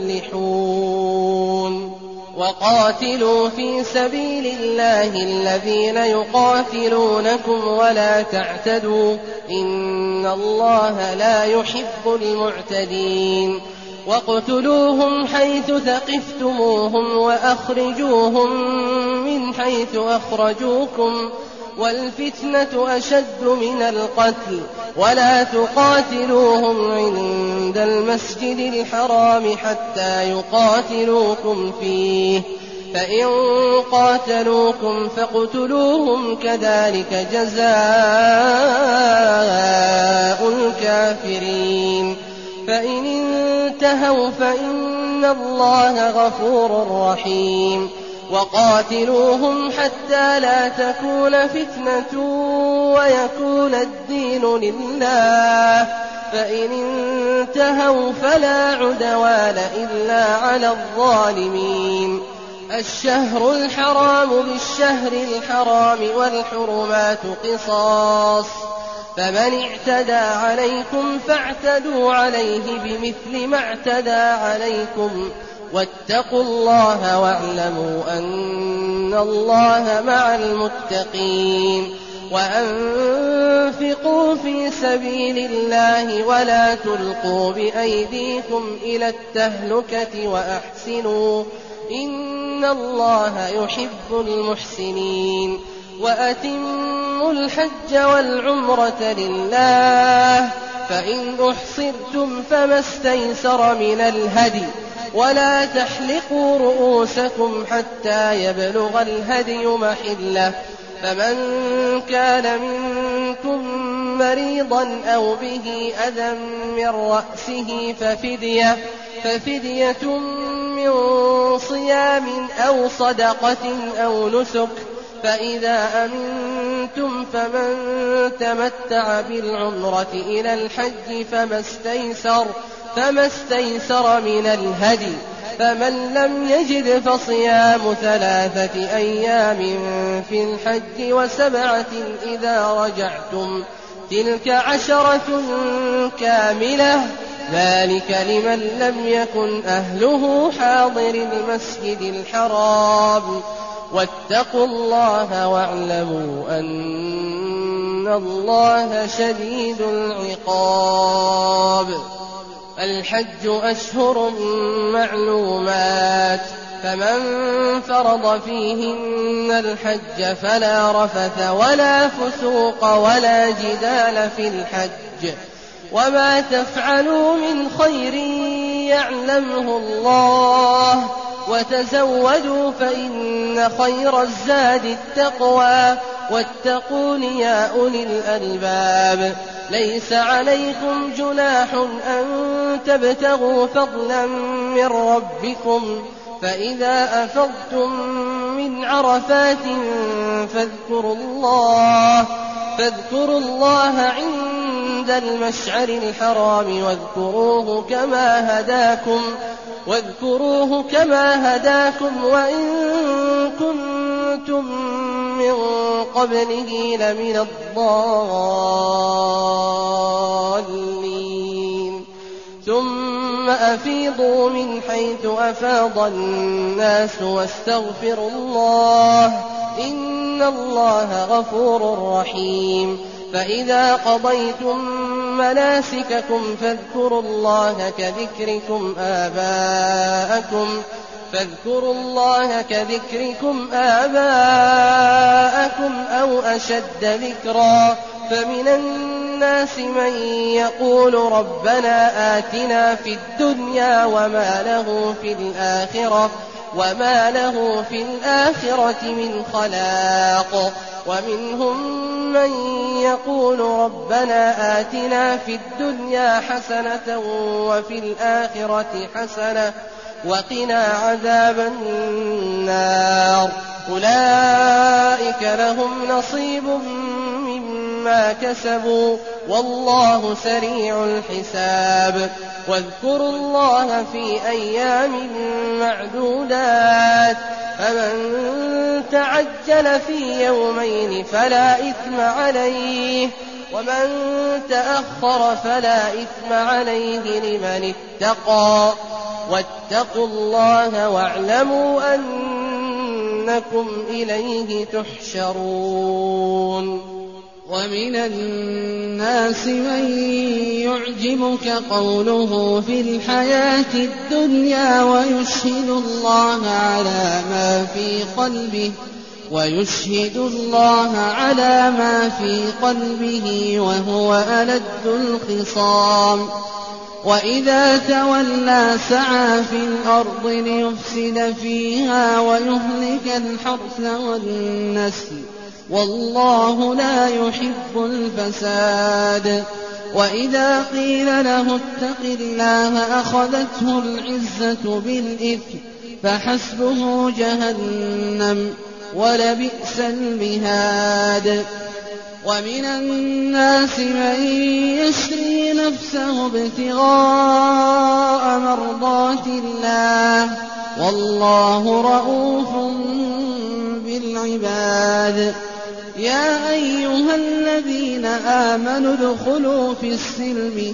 تفلحون وقاتلوا في سبيل الله الذين يقاتلونكم ولا تعتدوا إن الله لا يحب المعتدين واقتلوهم حيث ثقفتموهم وأخرجوهم من حيث أخرجوكم والفتنة أشد من القتل ولا تقاتلوهم عند المسجد الحرام حتى يقاتلوكم فيه فإن قاتلوكم فاقتلوهم كذلك جزاء الكافرين فإن انتهوا فإن الله غفور رحيم وقاتلوهم حتى لا تكون فتنة ويكون الدين لله فإن انتهوا فلا عدوان إلا على الظالمين الشهر الحرام بالشهر الحرام والحرمات قصاص فمن اعتدى عليكم فاعتدوا عليه بمثل ما اعتدى عليكم واتقوا الله واعلموا أن الله مع المتقين وأنفقوا في سبيل الله ولا تلقوا بأيديكم إلى التهلكة وأحسنوا إن الله يحب المحسنين وأتموا الحج والعمرة لله فإن أحصرتم فما استيسر من الهدي ولا تحلقوا رؤوسكم حتى يبلغ الهدي محله فمن كان منكم مريضا أو به أذى من رأسه ففدية من صيام أو صدقة أو نسك فإذا أمنتم فمن تمتع بالعمرة إلى الحج فما استيسر من الهدي فمن لم يجد فصيام 3 أيام في الحج و7 إذا رجعتم تلك 10 كاملة ذلك لمن لم يكن أهله حاضر المسجد الحرام واتقوا الله واعلموا أن إن الله شديد العقاب. الحج أشهر معلومات، فمن فرض فيهن الحج فلا رفث ولا فسوق ولا جدال في الحج، وما تفعلوا من خير يعلمه الله، وتزودوا فإن خير الزاد التقوى، واتقون يا أولي الألباب. ليس عليكم جناح أن تبتغوا فضلا من ربكم، فإذا أفضتم من عرفات فاذكروا الله عند المشعر الحرام، واذكروه كما هداكم وإن كنتم من قبله لمن الضالين. ثم أفيضوا من حيث أفاض الناس واستغفروا الله، إن الله غفور رحيم. فإذا قضيتم مناسككم فاذكروا الله كذكركم آباءكم أو أشد ذكرا. فمن الناس من يقول ربنا آتنا في الدنيا وما له في الآخرة من خلاق. ومنهم من يقول ربنا آتنا في الدنيا حسنة وفي الآخرة حسنة وقنا عذاب النار. أولئك لهم نصيب مما كسبوا والله سريع الحساب. واذكروا الله في أيام معدودات، فمن تعجل في يومين فلا إثم عليه، ومن تأخر فلا إثم عليه لمن اتقى. واتقوا الله واعلموا أنكم إليه تحشرون. ومن الناس من يعجبك قوله في الحياة الدنيا ويشهد الله على ما في قلبه وهو ألد الخصام. وإذا تولى سعى في الأرض ليفسد فيها ويهلك الحرث والنسل، والله لا يحب الفساد. وإذا قيل له اتق الله أخذته العزة بالإثم، فحسبه جهنم ولبئس المهاد. ومن الناس من يشري نفسه ابتغاء مرضات الله، والله رءوف بالعباد. يا أيها الذين آمنوا ادخلوا في السلم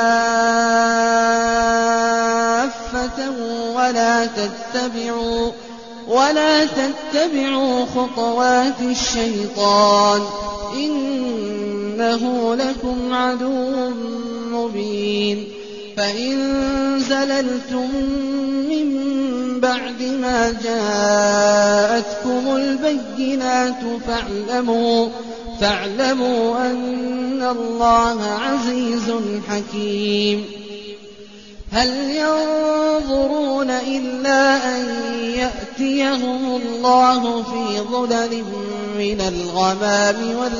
كافة ولا تتبعوا خطوات الشيطان، إنه لكم عدو مبين. فإن زللتم من بعد ما جاءتكم البينات فاعلموا أن الله عزيز حكيم. هل ينظرون إلا أن يأتيهم الله في ظلل من الغمام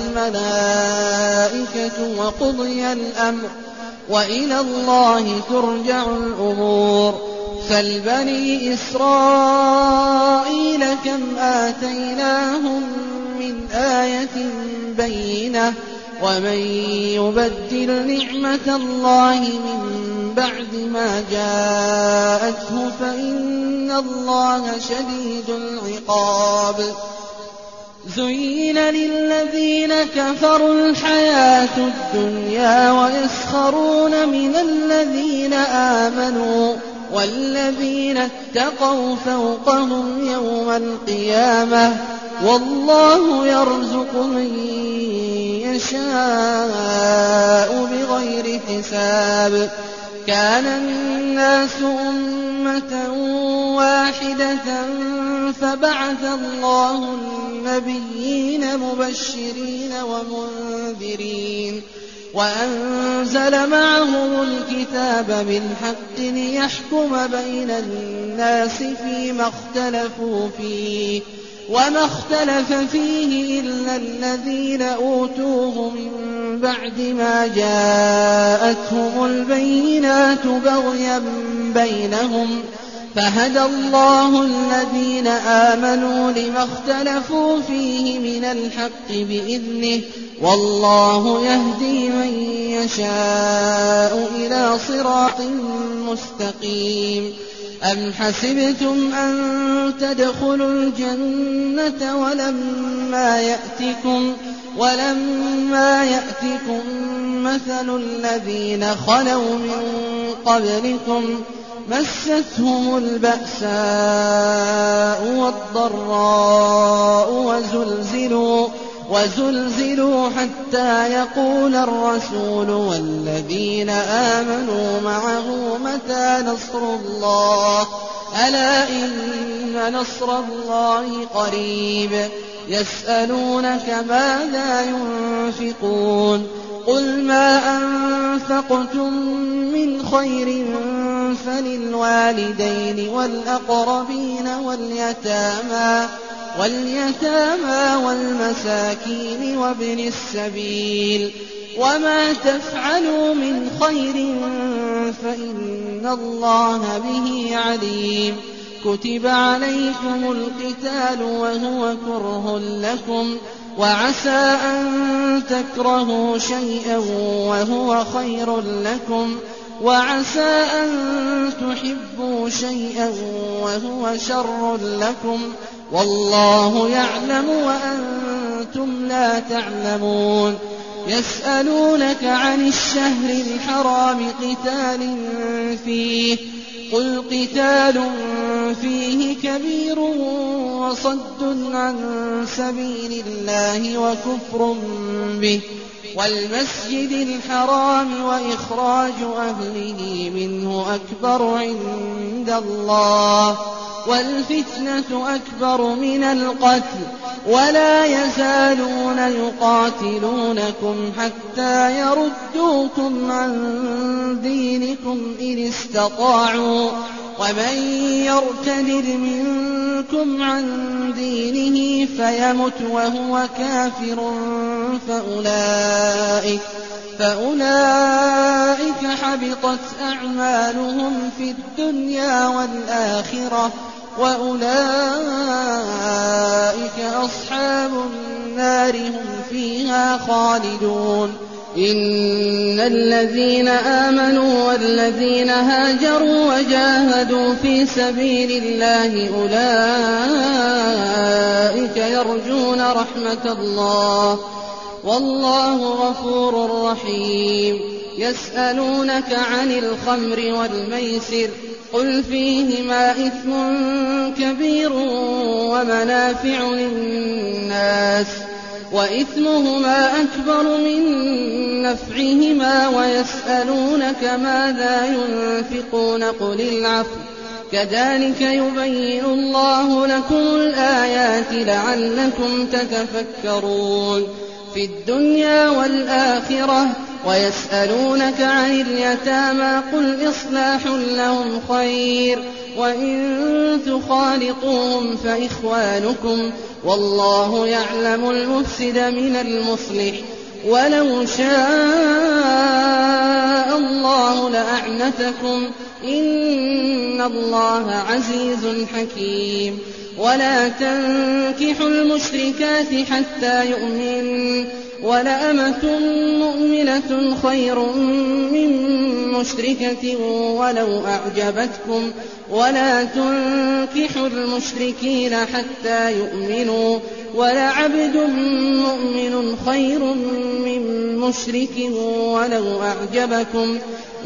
والملائكة وقضي الأمر وإلى الله ترجع الأمور. فالبني إسرائيل كم آتيناهم من آية بينة، ومن يبدل نعمة الله من بعد ما جاءته فإن الله شديد العقاب. زين للذين كفروا الحياة الدنيا ويسخرون من الذين آمنوا، والذين اتقوا فوقهم يوم القيامة، والله يرزق من يشاء بغير حساب. كان الناس أمة واحدة فبعث الله النبيين مبشرين ومنذرين وأنزل معهم الكتاب بالحق ليحكم بين الناس فيما اختلفوا فيه وما اختلف فيه إلا الذين أوتوه من بعد ما جاءتهم البينات بغيا بينهم فهدى الله الذين آمنوا لما اختلفوا فيه من الحق بإذنه والله يهدي من يشاء إلى صراط مستقيم. أم حسبتم أن تدخلوا الجنة ولما يأتكم مثل الذين خلوا من قبلكم مستهم البأساء والضراء وزلزلوا حتى يقول الرسول والذين آمنوا معه متى نصر الله ألا إن نصر الله قريب. يسألونك ماذا ينفقون قل ما أنفقتم من خير فللوالدين والأقربين واليتامى والمساكين وابن السبيل وما تفعلوا من خير فإن الله به عليم. كتب عليكم القتال وهو كره لكم وعسى أن تكرهوا شيئا وهو خير لكم وعسى أن تحبوا شيئا وهو شر لكم والله يعلم وأنتم لا تعلمون. يسألونك عن الشهر الحرام قتال فيه قل قتال فيه كبير وصد عن سبيل الله وكفر به والمسجد الحرام وإخراج أهله منه أكبر عند الله والفتنة أكبر من القتل ولا يزالون يقاتلونكم حتى يردوكم عن دينكم إن استطاعوا ومن يرتد منكم عن دينه فيمت وهو كافر فأولئك حبطت أعمالهم في الدنيا والآخرة وأولئك أصحاب النار هم فيها خالدون. إن الذين آمنوا والذين هاجروا وجاهدوا في سبيل الله أولئك يرجون رحمة الله والله غفور رحيم. يسألونك عن الخمر والميسر قل فيهما إثم كبير ومنافع للناس وإثمهما أكبر من نفعهما ويسألونك ماذا ينفقون قل العفو كذلك يبين الله لكم الآيات لعلكم تتفكرون في الدنيا والآخرة. ويسألونك عن اليتامى قل إصلاح لهم خير وإن تخالطوهم فإخوانكم والله يعلم المفسد من المصلح ولو شاء الله لأعنتكم إن الله عزيز حكيم. ولا تنكحوا المشركات حتى يؤمنن ولأمة مؤمنة خير من مشركة ولو أعجبتكم ولا تنكحوا المشركين حتى يؤمنوا ولعبد مؤمن خير من مشرك ولو أعجبكم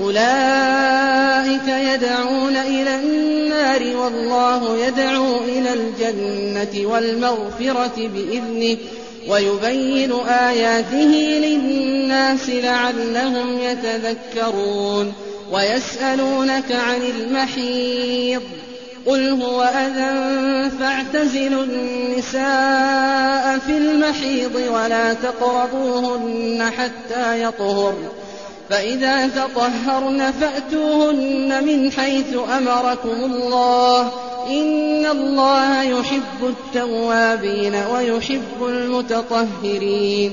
أولئك يدعون إلى النار والله يدعو إلى الجنة والمغفرة بإذنه ويبين آياته للناس لعلهم يتذكرون. ويسألونك عن المحيض قل هو أذى فاعتزلوا النساء في المحيض ولا تقربوهن حتى يطهرن فإذا تطهرن فأتوهن من حيث أمركم الله إن الله يحب التوابين ويحب المتطهرين.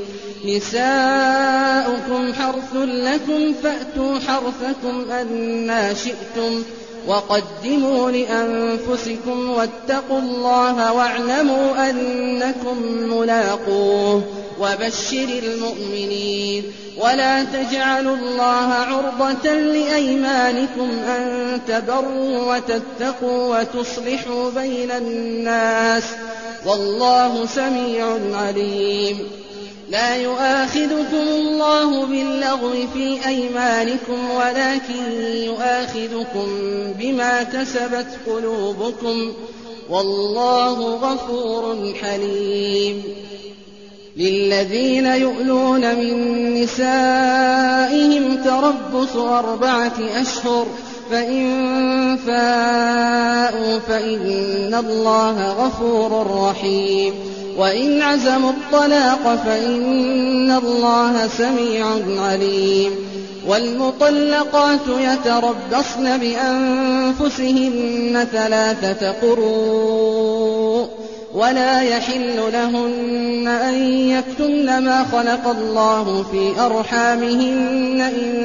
نساؤكم حرث لكم فأتوا حرثكم أنى شئتم وقدموا لأنفسكم واتقوا الله واعلموا أنكم ملاقوه وبشر المؤمنين. ولا تجعلوا الله عرضة لأيمانكم أن تبروا وتتقوا وتصلحوا بين الناس والله سميع عليم. لا يؤاخذكم الله باللغو في أيمانكم ولكن يؤاخذكم بما كسبت قلوبكم والله غفور حليم. للذين يؤلون من نسائهم تربص 4 أشهر فإن فاءوا فإن الله غفور رحيم. وإن عزموا الطلاق فإن الله سميع عليم. والمطلقات يتربصن بأنفسهن 3 قروء ولا يحل لهن أن يكتمن ما خلق الله في أرحامهن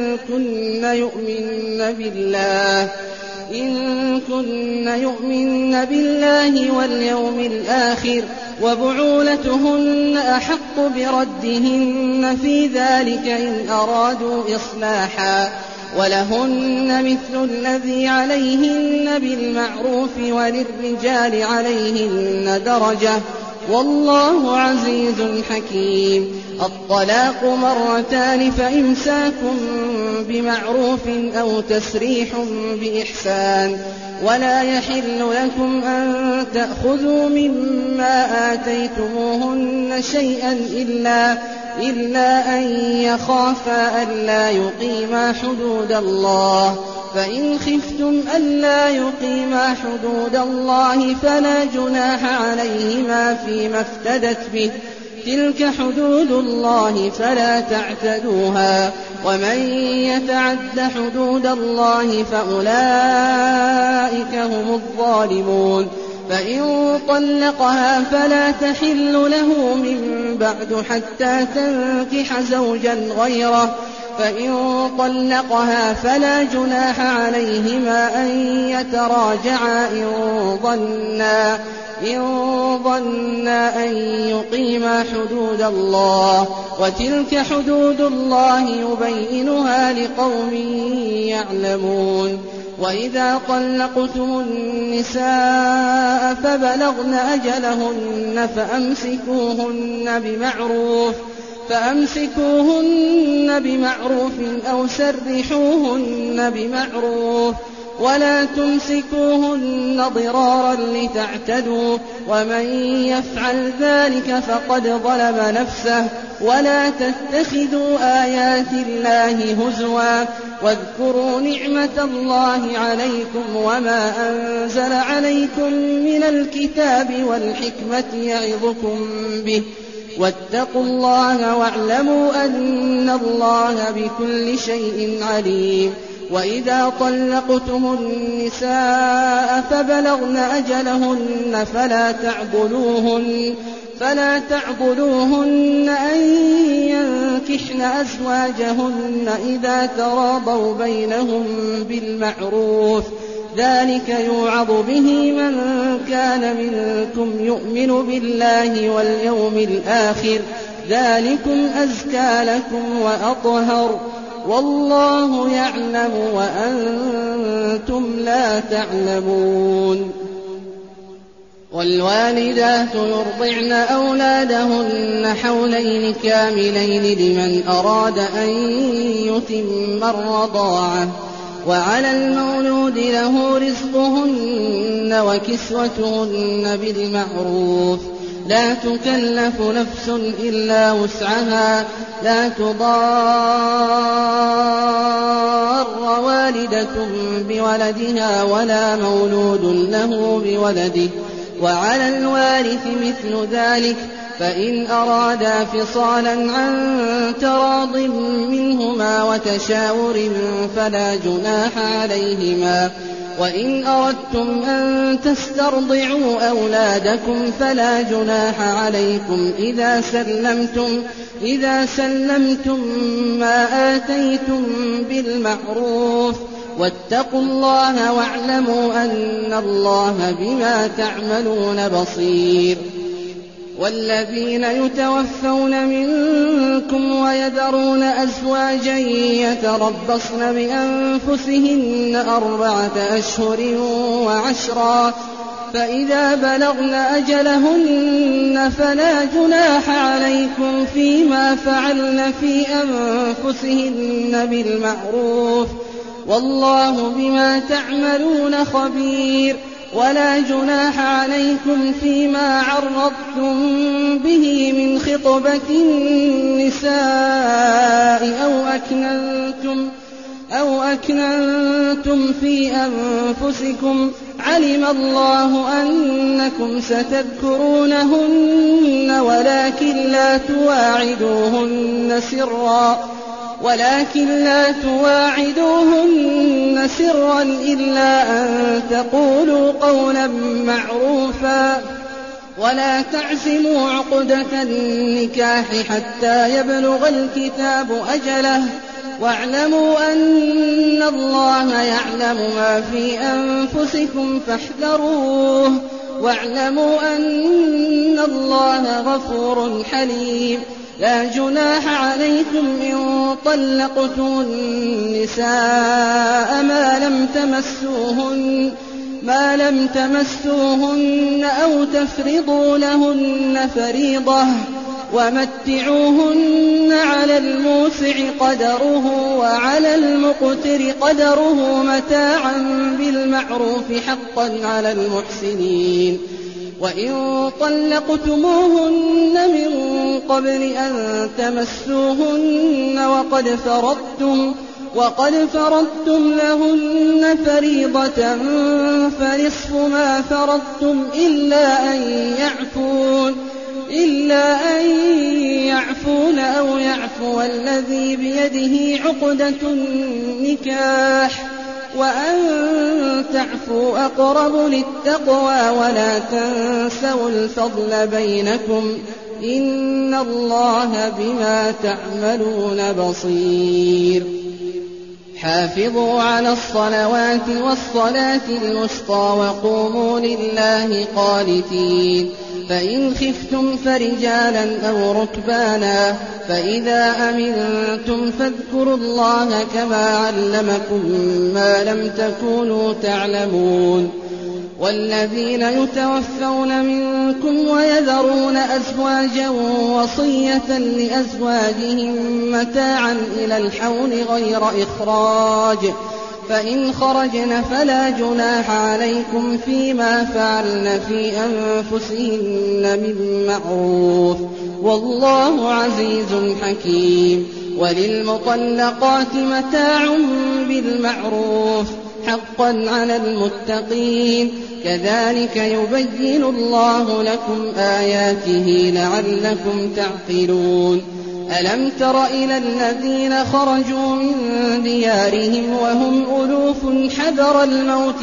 إن كن يؤمن بالله واليوم الآخر وبعولتهن أحق بردهن في ذلك إن أرادوا إصلاحا ولهن مثل الذي عليهن بالمعروف وللرجال عليهن درجة والله عزيز حكيم. الطلاق 2 فإمساك بمعروف أو تسريح بإحسان. ولا يحل لكم أن تأخذوا مما آتيتموهن شيئا إلا أن يخافا ألا يقيما حدود الله فإن خفتم ألا يقيما حدود الله فلا جناح عليهما فيما افتدت به تلك حدود الله فلا تعتدوها ومن يتعد حدود الله فأولئك هم الظالمون. فإن طلقها فلا تحل له من بعد حتى تنكح زوجا غيره فإن طلقها فلا جناح عليهما أن يتراجعا إن ظنا أن يقيما حدود الله وتلك حدود الله يبينها لقوم يعلمون. وإذا طلقتم النساء فبلغن أجلهن فأمسكوهن بمعروف أو سرحوهن بمعروف ولا تمسكوهن ضرارا لتعتدوا ومن يفعل ذلك فقد ظلم نفسه. ولا تتخذوا آيات الله هزوا واذكروا نعمة الله عليكم وما أنزل عليكم من الكتاب والحكمة يعظكم به واتقوا الله واعلموا أن الله بكل شيء عليم. وإذا طلقتم النساء فبلغن أجلهن فلا تعضلوهن أن ينكحن أزواجهن إذا تراضوا بينهم بالمعروف ذلك يوعظ به من كان منكم يؤمن بالله واليوم الآخر ذلكم أزكى لكم وأطهر والله يعلم وأنتم لا تعلمون. والوالدات يرضعن أولادهن حولين كاملين لمن أراد أن يتم الرضاعة وعلى المولود له رزقهن وكسوتهن بالمعروف لا تكلف نفس إلا وسعها لا تضار والدة بولدها ولا مولود له بولده وعلى الوارث مثل ذلك فإن أرادا فصالا عن تراض منهما وتشاور فلا جناح عليهما وإن أردتم أن تسترضعوا أولادكم فلا جناح عليكم إذا سلمتم ما آتيتم بالمعروف واتقوا الله واعلموا أن الله بما تعملون بصير. والذين يتوفون منكم ويذرون أزواجا يتربصن بأنفسهن 4 أشهر وعشرا فإذا بلغن أجلهن فلا جناح عليكم فيما فعلن في أنفسهن بالمعروف والله بما تعملون خبير. ولا جناح عليكم فيما عرضتم به من خطبة النساء أو أكننتم في أنفسكم علم الله أنكم ستذكرونهن ولكن لا تواعدوهن سرا إلا أن تقولوا قولا معروفا ولا تعزموا عقدة النكاح حتى يبلغ الكتاب أجله واعلموا أن الله يعلم ما في أنفسكم فاحذروه واعلموا أن الله غفور حليم. لا جناح عليكم إن طلقتم النساء ما لم تمسوهن أو تفرضوا لهن فريضة ومتعوهن على الموسع قدره وعلى المقتر قدره متاعا بالمعروف حقا على المحسنين. وإن طلقتموهن من قبل أن تمسوهن وقد فرضتم لهن فريضة فنصف ما فرضتم إلا أن يعفون أو يعفو الذي بيده عقدة النكاح وأن تعفوا أقرب للتقوى ولا تنسوا الفضل بينكم إن الله بما تعملون بصير. حافظوا على الصلوات والصلاة الوسطى وقوموا لله قانتين. فإن خفتم فرجالا أو ركبانا فإذا أمنتم فاذكروا الله كما علمكم ما لم تكونوا تعلمون. والذين يتوفون منكم ويذرون أزواجا وصية لأزواجهم متاعا إلى الحول غير إخراج فإن خرجن فلا جناح عليكم فيما فعلن في أنفسهن من معروف والله عزيز حكيم. وللمطلقات متاع بالمعروف حقا على المتقين كذلك يبين الله لكم آياته لعلكم تعقلون. ألم تر إلى الذين خرجوا من ديارهم وهم ألوف حذر الموت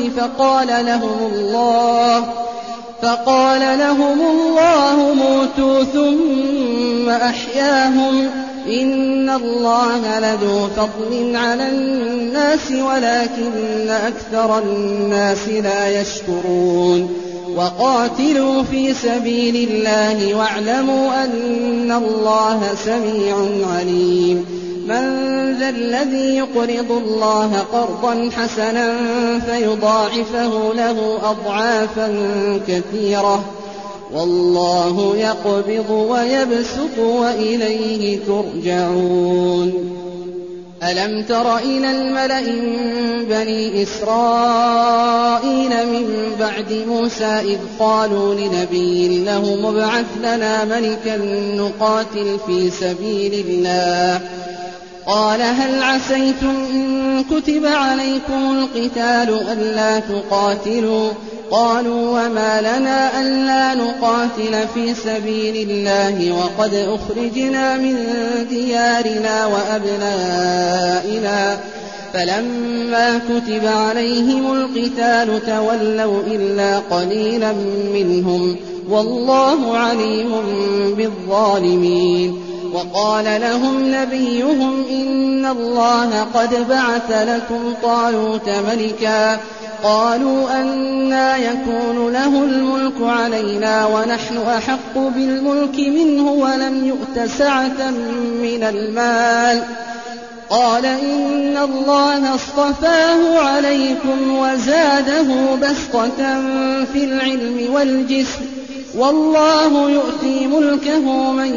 فقال لهم الله موتوا ثم أحياهم إن الله لذو فضل على الناس ولكن أكثر الناس لا يشكرون. وقاتلوا في سبيل الله واعلموا أن الله سميع عليم. من ذا الذي يقرض الله قرضا حسنا فيضاعفه له أضعافا كثيرة والله يقبض ويبسط وإليه ترجعون. ألم تر إلى الملأ من بني إسرائيل من بعد موسى إذ قالوا لنبي له مبعث لنا ملكا نقاتل في سبيل الله قال هل عسيتم إن كتب عليكم القتال ألا تقاتلوا قالوا وما لنا ألا نقاتل في سبيل الله وقد أخرجنا من ديارنا وأبنائنا فلما كتب عليهم القتال تولوا إلا قليلا منهم والله عليم بالظالمين وقال لهم نبيهم إن الله قد بعث لكم طالوت ملكا قالوا أنى يكون له الملك علينا ونحن أحق بالملك منه ولم يؤت سعة من المال قال إن الله اصطفاه عليكم وزاده بسطة في العلم والجسم والله يؤتي ملكه من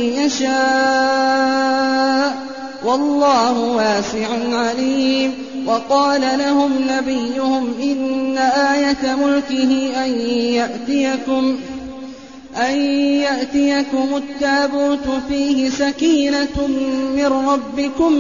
يشاء والله واسع عليم وقال لهم نبيهم إن آية ملكه أن يأتيكم التابوت فيه سكينة من ربكم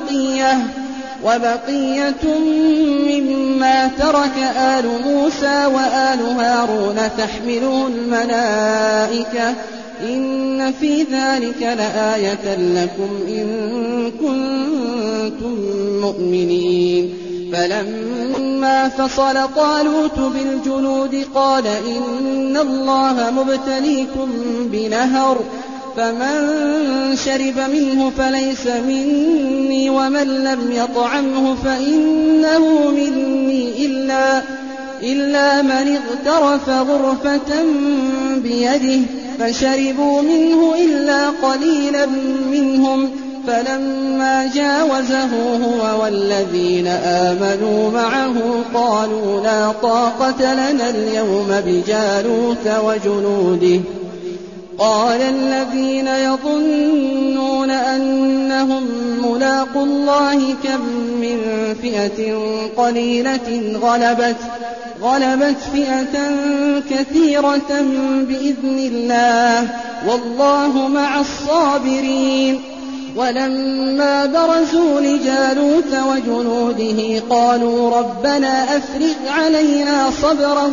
وبقية مما ترك آل موسى وآل هارون تحمله الملائكة إن في ذلك لآية لكم إن كنتم مؤمنين فلما فصل طالوت بالجنود قال إن الله مبتليكم بنهر فمن شرب منه فليس مني ومن لم يطعمه فإنه مني إلا من اغترف غرفة بيده فشربوا منه إلا قليلا منهم فلما جاوزه هو والذين آمنوا معه قالوا لا طاقة لنا اليوم بجالوت وجنوده قال الذين يظنون أنهم ملاقو الله كم من فئة قليلة غلبت فئة كثيرة بإذن الله والله مع الصابرين ولما برزوا لجالوت وجنوده قالوا ربنا أفرغ علينا صبرا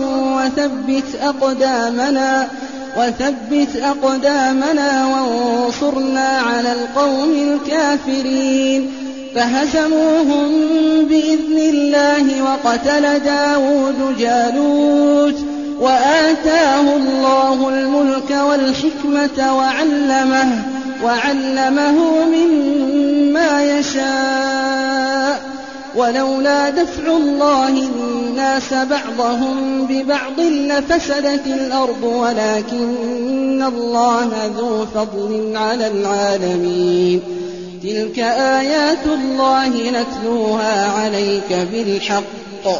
وثبت أقدامنا وانصرنا على القوم الكافرين فهزموهم بإذن الله وقتل داود جالوت وآتاه الله الملك والحكمة وعلمه مما يشاء ولولا دفع الله الناس بعضهم ببعض لفسدت الأرض ولكن الله ذو فضل على العالمين تلك آيات الله نتلوها عليك بالحق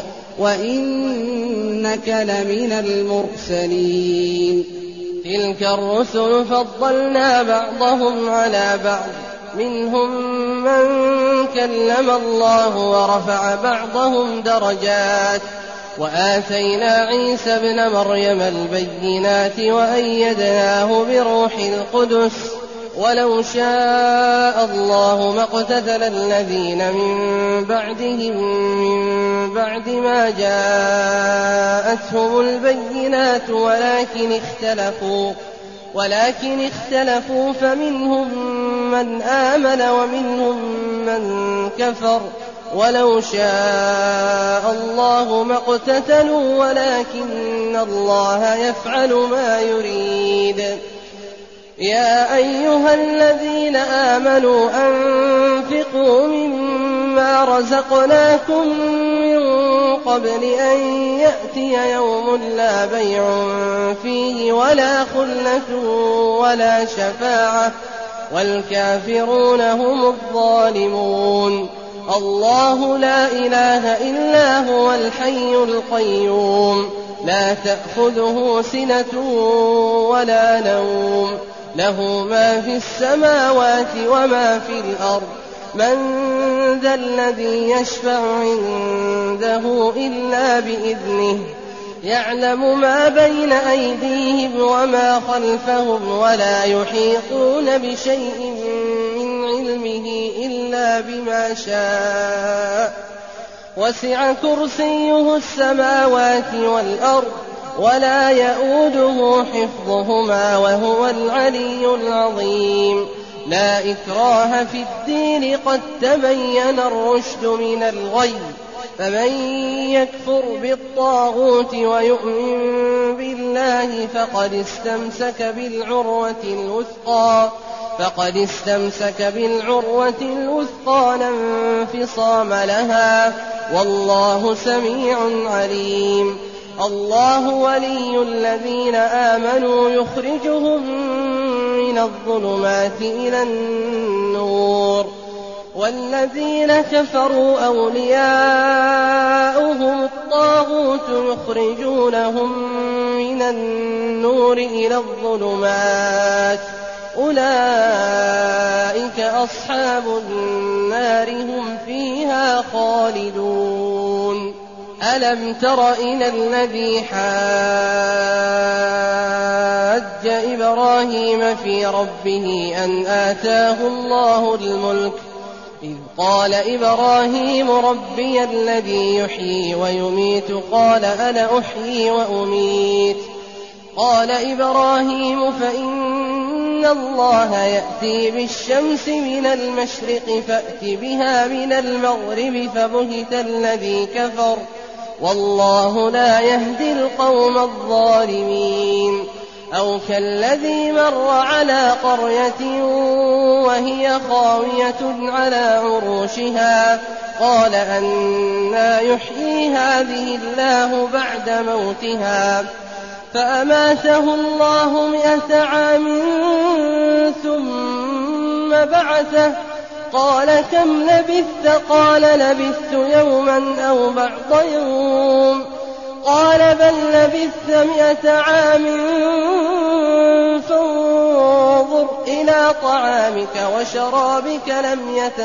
وإنك لمن المرسلين تلك الرسل فضلنا بعضهم على بعض منهم من كلم الله ورفع بعضهم درجات وآتينا عيسى ابن مريم البينات وأيدناه بروح القدس ولو شاء الله ما اقتتل الذين من بعدهم من بعد ما جاءتهم البينات ولكن اختلفوا فمنهم من آمن ومنهم من كفر ولو شاء الله ما اقتتلوا ولكن الله يفعل ما يريد يا أيها الذين آمنوا أنفقوا مما رزقناكم من قبل أن يأتي يوم لا بيع فيه ولا خلة ولا شفاعة والكافرون هم الظالمون الله لا إله إلا هو الحي القيوم لا تأخذه سنة ولا نوم له ما في السماوات وما في الأرض من ذا الذي يشفع عنده إلا بإذنه يعلم ما بين أيديهم وما خلفهم ولا يحيطون بشيء من علمه إلا بما شاء وسع كرسيه السماوات والأرض ولا يؤوده حفظهما وهو العلي العظيم لا إكراه في الدين قد تبين الرشد من الغي فمن يكفر بالطاغوت ويؤمن بالله فقد استمسك بالعروة الوثقى لا انفصام لها والله سميع عليم الله ولي الذين آمنوا يخرجهم من الظلمات إلى النور والذين كفروا أولياؤهم الطاغوت يخرجونهم من النور إلى الظلمات أولئك أصحاب النار هم فيها خالدون ألم تر إلى الذي حاج إبراهيم في ربه أن آتاه الله الملك إذ قال إبراهيم ربي الذي يحيي ويميت قال أنا أحيي وأميت قال إبراهيم فإن الله يأتي بالشمس من المشرق فأت بها من المغرب فبهت الذي كفر والله لا يهدي القوم الظالمين أو كالذي مر على قرية وهي خاوية على عروشها قال أنى يحيي هذه الله بعد موتها فأماته الله 100 عام ثم بعثه قال كم لبثت قال لبثت يوما أو بعض يوم قال بل لبثت 100 عام فانظر إلى طعامك وشرابك لم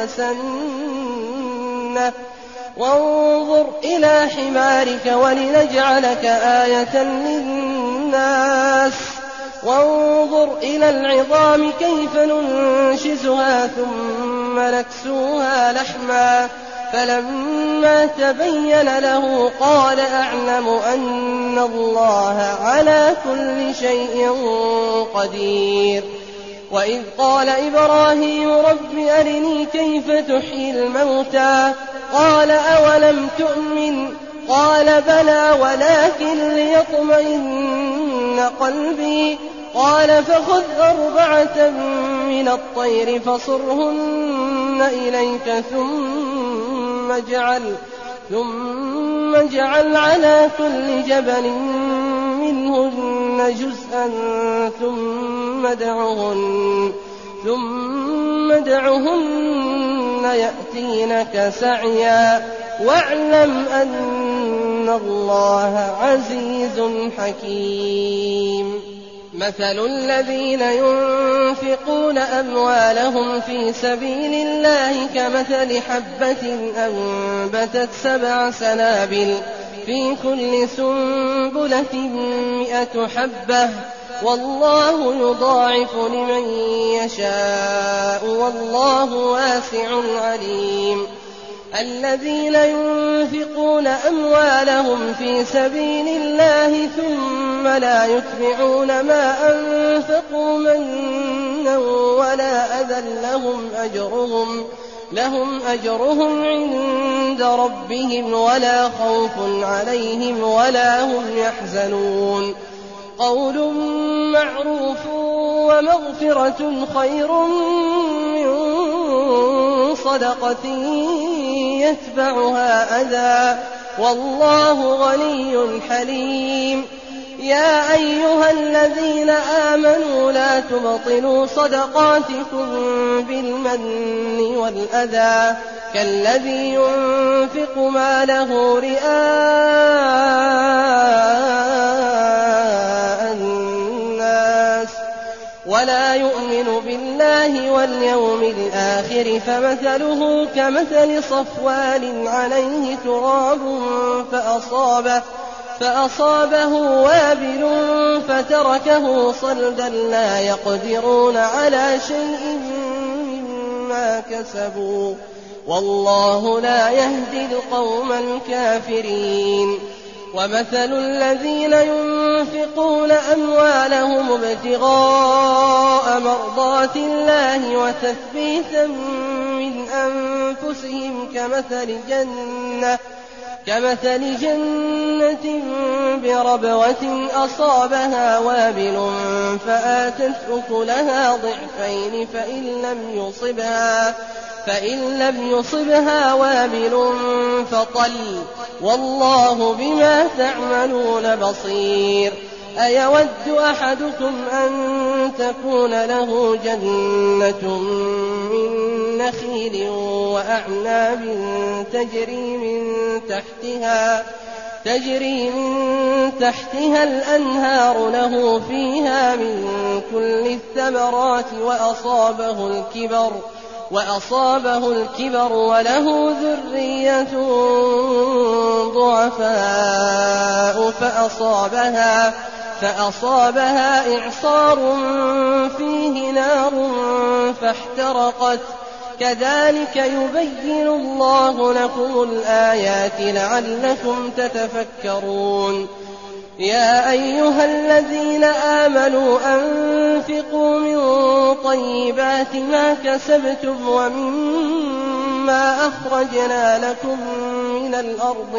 يتسنه وانظر إلى حمارك ولنجعلك آية للناس وانظر إلى العظام كيف ننشزها ثم نكسوها لحما فلما تبين له قال أعلم أن الله على كل شيء قدير وإذ قال إبراهيم رب أرني كيف تحيي الموتى قال أولم تؤمن قال بلى ولكن ليطمئن قلبي قال فخذ 4 من الطير فصرهن إليك ثم اجعل على كل جبل منهن جزءا ثم ادعهن يأتينك سعيا واعلم أن الله عزيز حكيم مثل الذين ينفقون أموالهم في سبيل الله كمثل حبة أنبتت 7 سنابل في كل سنبلة 100 حبة والله يضاعف لمن يشاء والله واسع عليم الذين ينفقون أموالهم في سبيل الله ثم لا يتبعون ما أنفقوا منا ولا أذى لهم أجرهم عند ربهم ولا خوف عليهم ولا هم يحزنون قول معروف ومغفرة خير من صدقة يتبعها أذى والله غني حليم يا أيها الذين آمنوا لا تبطلوا صدقاتكم بالمن والأذى كالذي ينفق ماله رئاء الناس ولا يؤمن بالله بالله واليوم الآخر فمثله كمثل صفوان عليه تراب فأصابه وابل فتركه صلدا لا يقدرون على شيء مما كسبوا والله لا يهدي القوم الكافرين. ومثل الذين ينفقون أموالهم ابتغاء مرضات الله وتثبيتا من أنفسهم كمثل جنة بربوة أصابها وابل فآتت أكلها ضعفين فإن لم يصبها وابل فطل والله بما تعملون بصير. أيود أحدكم أن تكون له جنة من نخيل وأعناب تجري من تحتها الأنهار له فيها من كل الثمرات وأصابه الكبر وله ذرية ضعفاء فأصابها إعصار فيه نار فاحترقت كذلك يبين الله لكم الآيات لعلكم تتفكرون. يا أيها الذين آمنوا أنفقوا من طيبات ما كسبتم ومما أخرجنا لكم من الأرض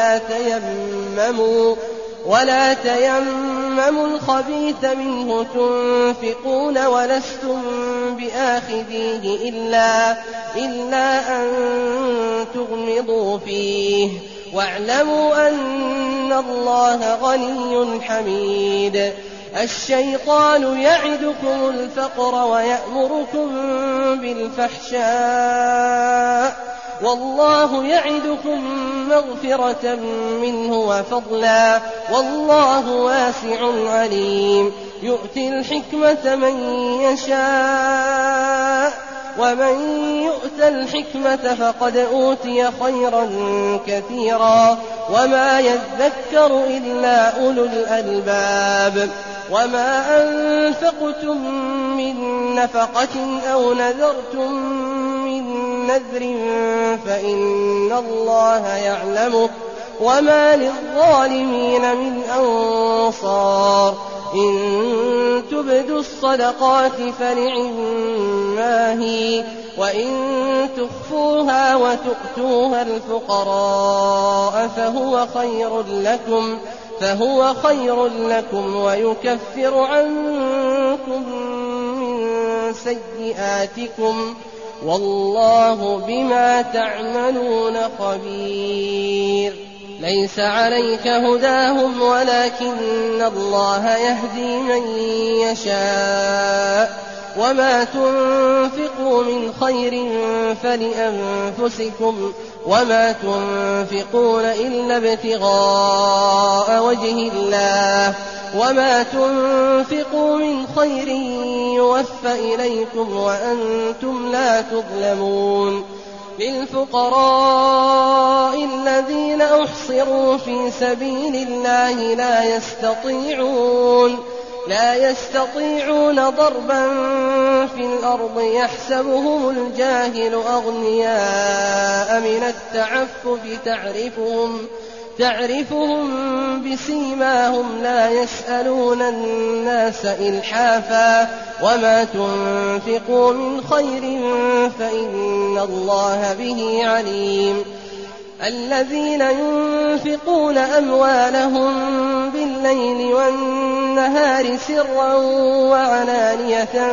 ولا تيمموا الخبيث منه تنفقون ولستم بآخذيه إلا أن تغمضوا فيه واعلموا أن الله غني حميد. الشيطان يعدكم الفقر ويأمركم بالفحشاء والله يعدكم مغفرة منه وفضلا والله واسع عليم. يؤتي الحكمة من يشاء ومن يؤت الحكمة فقد أوتي خيرا كثيرا وما يذكر إلا أولو الألباب. وما أنفقتم من نفقة أو نذرتم من نذر فإن الله يعلمه وما للظالمين من أنصار. إن تبدوا الصدقات فنعما هي وإن تخفوها وتؤتوها الفقراء فهو خير لكم ويكفر عنكم من سيئاتكم والله بما تعملون خبير. ليس عليك هداهم ولكن الله يهدي من يشاء وما تنفقوا من خير فلأنفسكم وما تنفقون إلا ابتغاء وجه الله وما تنفقوا من خير يوفى إليكم وأنتم لا تظلمون. للفقراء الذين أحصروا في سبيل الله لا يستطيعون ضربا في الأرض يحسبهم الجاهل أغنياء من التعفف تعرفهم بسيماهم لا يسألون الناس إلحافا وما تنفقوا من خير فإن الله به عليم. الذين ينفقون أموالهم بالليل والنهار سرا وعلانية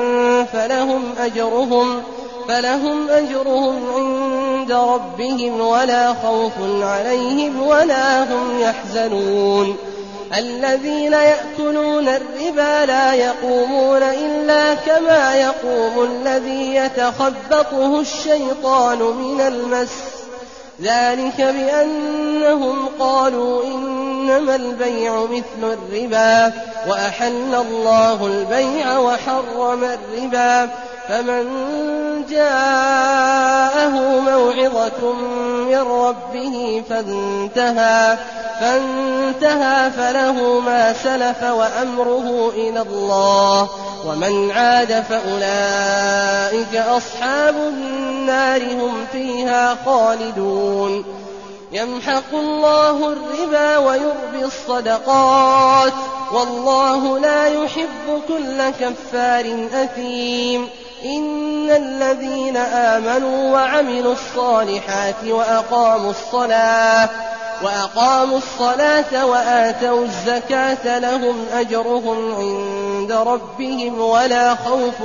فلهم أجرهم عند ربهم ولا خوف عليهم ولا هم يحزنون. الذين يأكلون الربا لا يقومون إلا كما يقوم الذي يتخبطه الشيطان من المس ذلك بأنهم قالوا إنما البيع مثل الربا وأحل الله البيع وحرم الربا فمن جاءه موعظة من ربه فانتهى فله ما سلف وأمره إلى الله، ومن عاد فأولئك أصحاب النار هم فيها خالدون. يمحق الله الربا ويربي الصدقات، والله لا يحب كل كفار أثيم. إن الذين آمنوا وعملوا الصالحات وأقاموا الصلاة وآتوا الزكاة لهم أجرهم عند ربهم ولا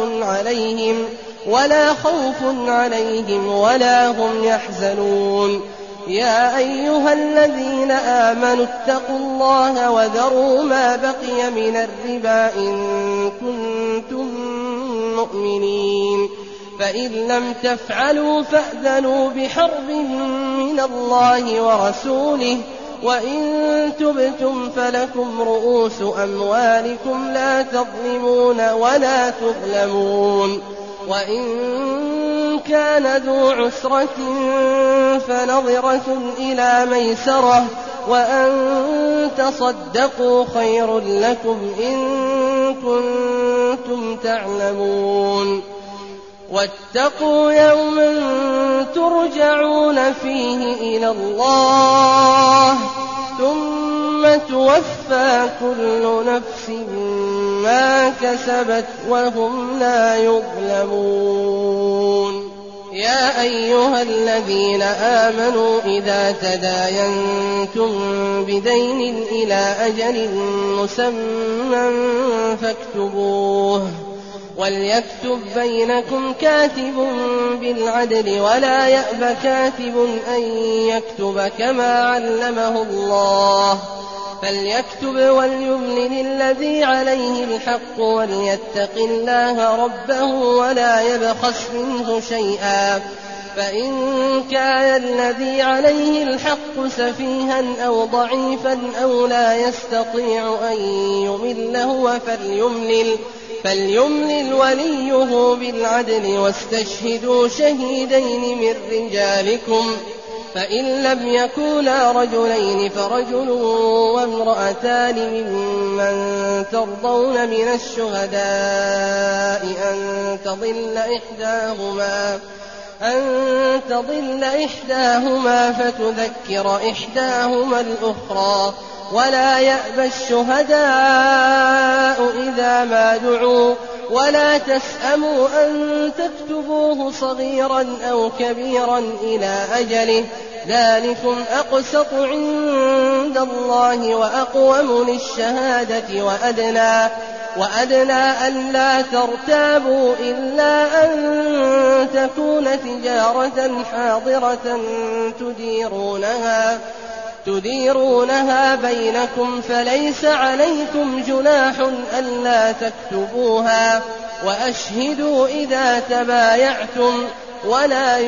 خوف عليهم ولا هم يحزنون. يا أيها الذين آمنوا اتقوا الله وذروا ما بقي من الربا إن كنتم مؤمنين، فإن لم تفعلوا فأذنوا بحرب من الله ورسوله، وإن تبتم فلكم رؤوس أموالكم لا تظلمون ولا تظلمون. وإن كان ذو عسرة فنظرة إلى ميسرة، وأن تصدقوا خير لكم إن كنتم تعلمون. واتقوا يوما ترجعون فيه إلى الله ثم توفى كل نفس ما كسبت وهم لا يظلمون. يا أيها الذين آمنوا إذا تداينتم بدين إلى أجل مسمى فاكتبوه، وليكتب بينكم كاتب بالعدل ولا يأب كاتب أن يكتب كما علمه الله، فليكتب وليملل الذي عليه الحق وليتق الله ربه ولا يبخس منه شيئا، فإن كان الذي عليه الحق سفيها أو ضعيفا أو لا يستطيع أن يمل فليملل وليه بالعدل واستشهدوا شهيدين من رجالكم، فإن لم يكونا رجلين فرجل وامرأتان ممن ترضون من الشهداء أن تضل إحداهما فتذكر إحداهما الأخرى، ولا يأبى الشهداء إذا ما دعوا، ولا تسأموا أن تكتبوه صغيرا أو كبيرا إلى أجله، ذلكم أقسط عند الله وأقوم للشهادة وأدنى ألا ترتابوا إلا أن تكون تجارة حاضرة تديرونها بينكم، فليس عليكم جناح ألا تكتبوها، وأشهدوا إذا تبايعتم، ولا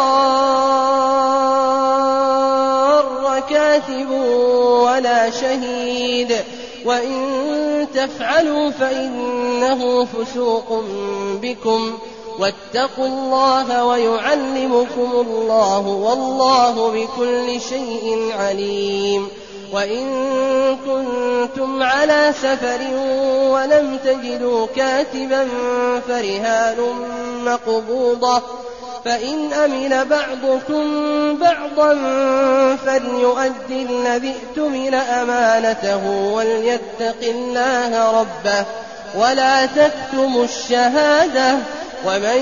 يضار كاتب ولا شهيد، وإن تفعلوا فإنه فسوق بكم، واتقوا الله ويعلمكم الله والله بكل شيء عليم. وإن كنتم على سفر ولم تجدوا كاتبا فرهان مقبوضة، فإن أمن بعضكم بعضا فليؤدي الذي اؤتمن أمانته وليتق الله ربه ولا تكتموا الشهادة، ومن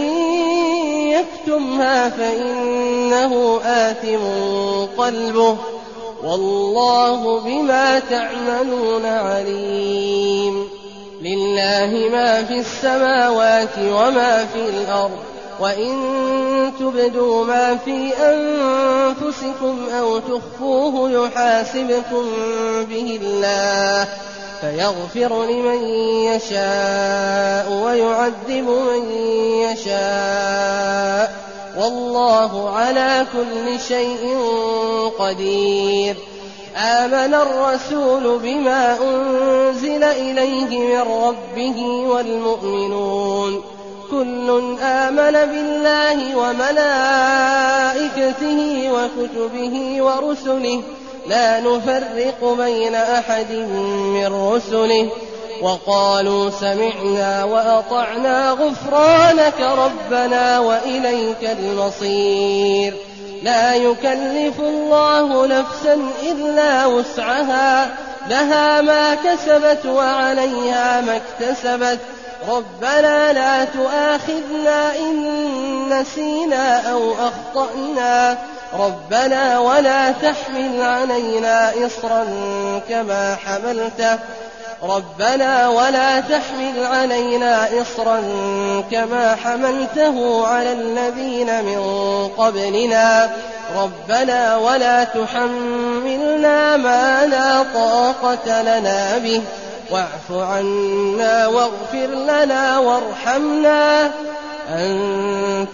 يكتمها فإنه آثم قلبه والله بما تعملون عليم. لله ما في السماوات وما في الأرض، وإن تبدوا ما في أنفسكم أو تخفوه يحاسبكم به الله فيغفر لمن يشاء ويعذب من يشاء، والله على كل شيء قدير. آمن الرسول بما أنزل إليه من ربه والمؤمنون، كل آمن بالله وملائكته وكتبه ورسله لا نفرق بين أحد من رسله وقالوا سمعنا وأطعنا غفرانك ربنا وإليك المصير لا يكلف الله نفسا إلا وسعها لها ما كسبت وعليها ما اكتسبت ربنا لا تؤاخذنا إن نسينا أو أخطأنا ربنا ولا تحمل علينا إصرا كما حملته على الذين من قبلنا ربنا ولا تحملنا ما لا طاقة لنا به واعف عنا واغفر لنا وارحمنا أنت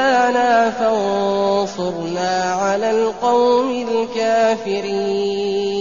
مولانا فانصرنا على القوم الكافرين.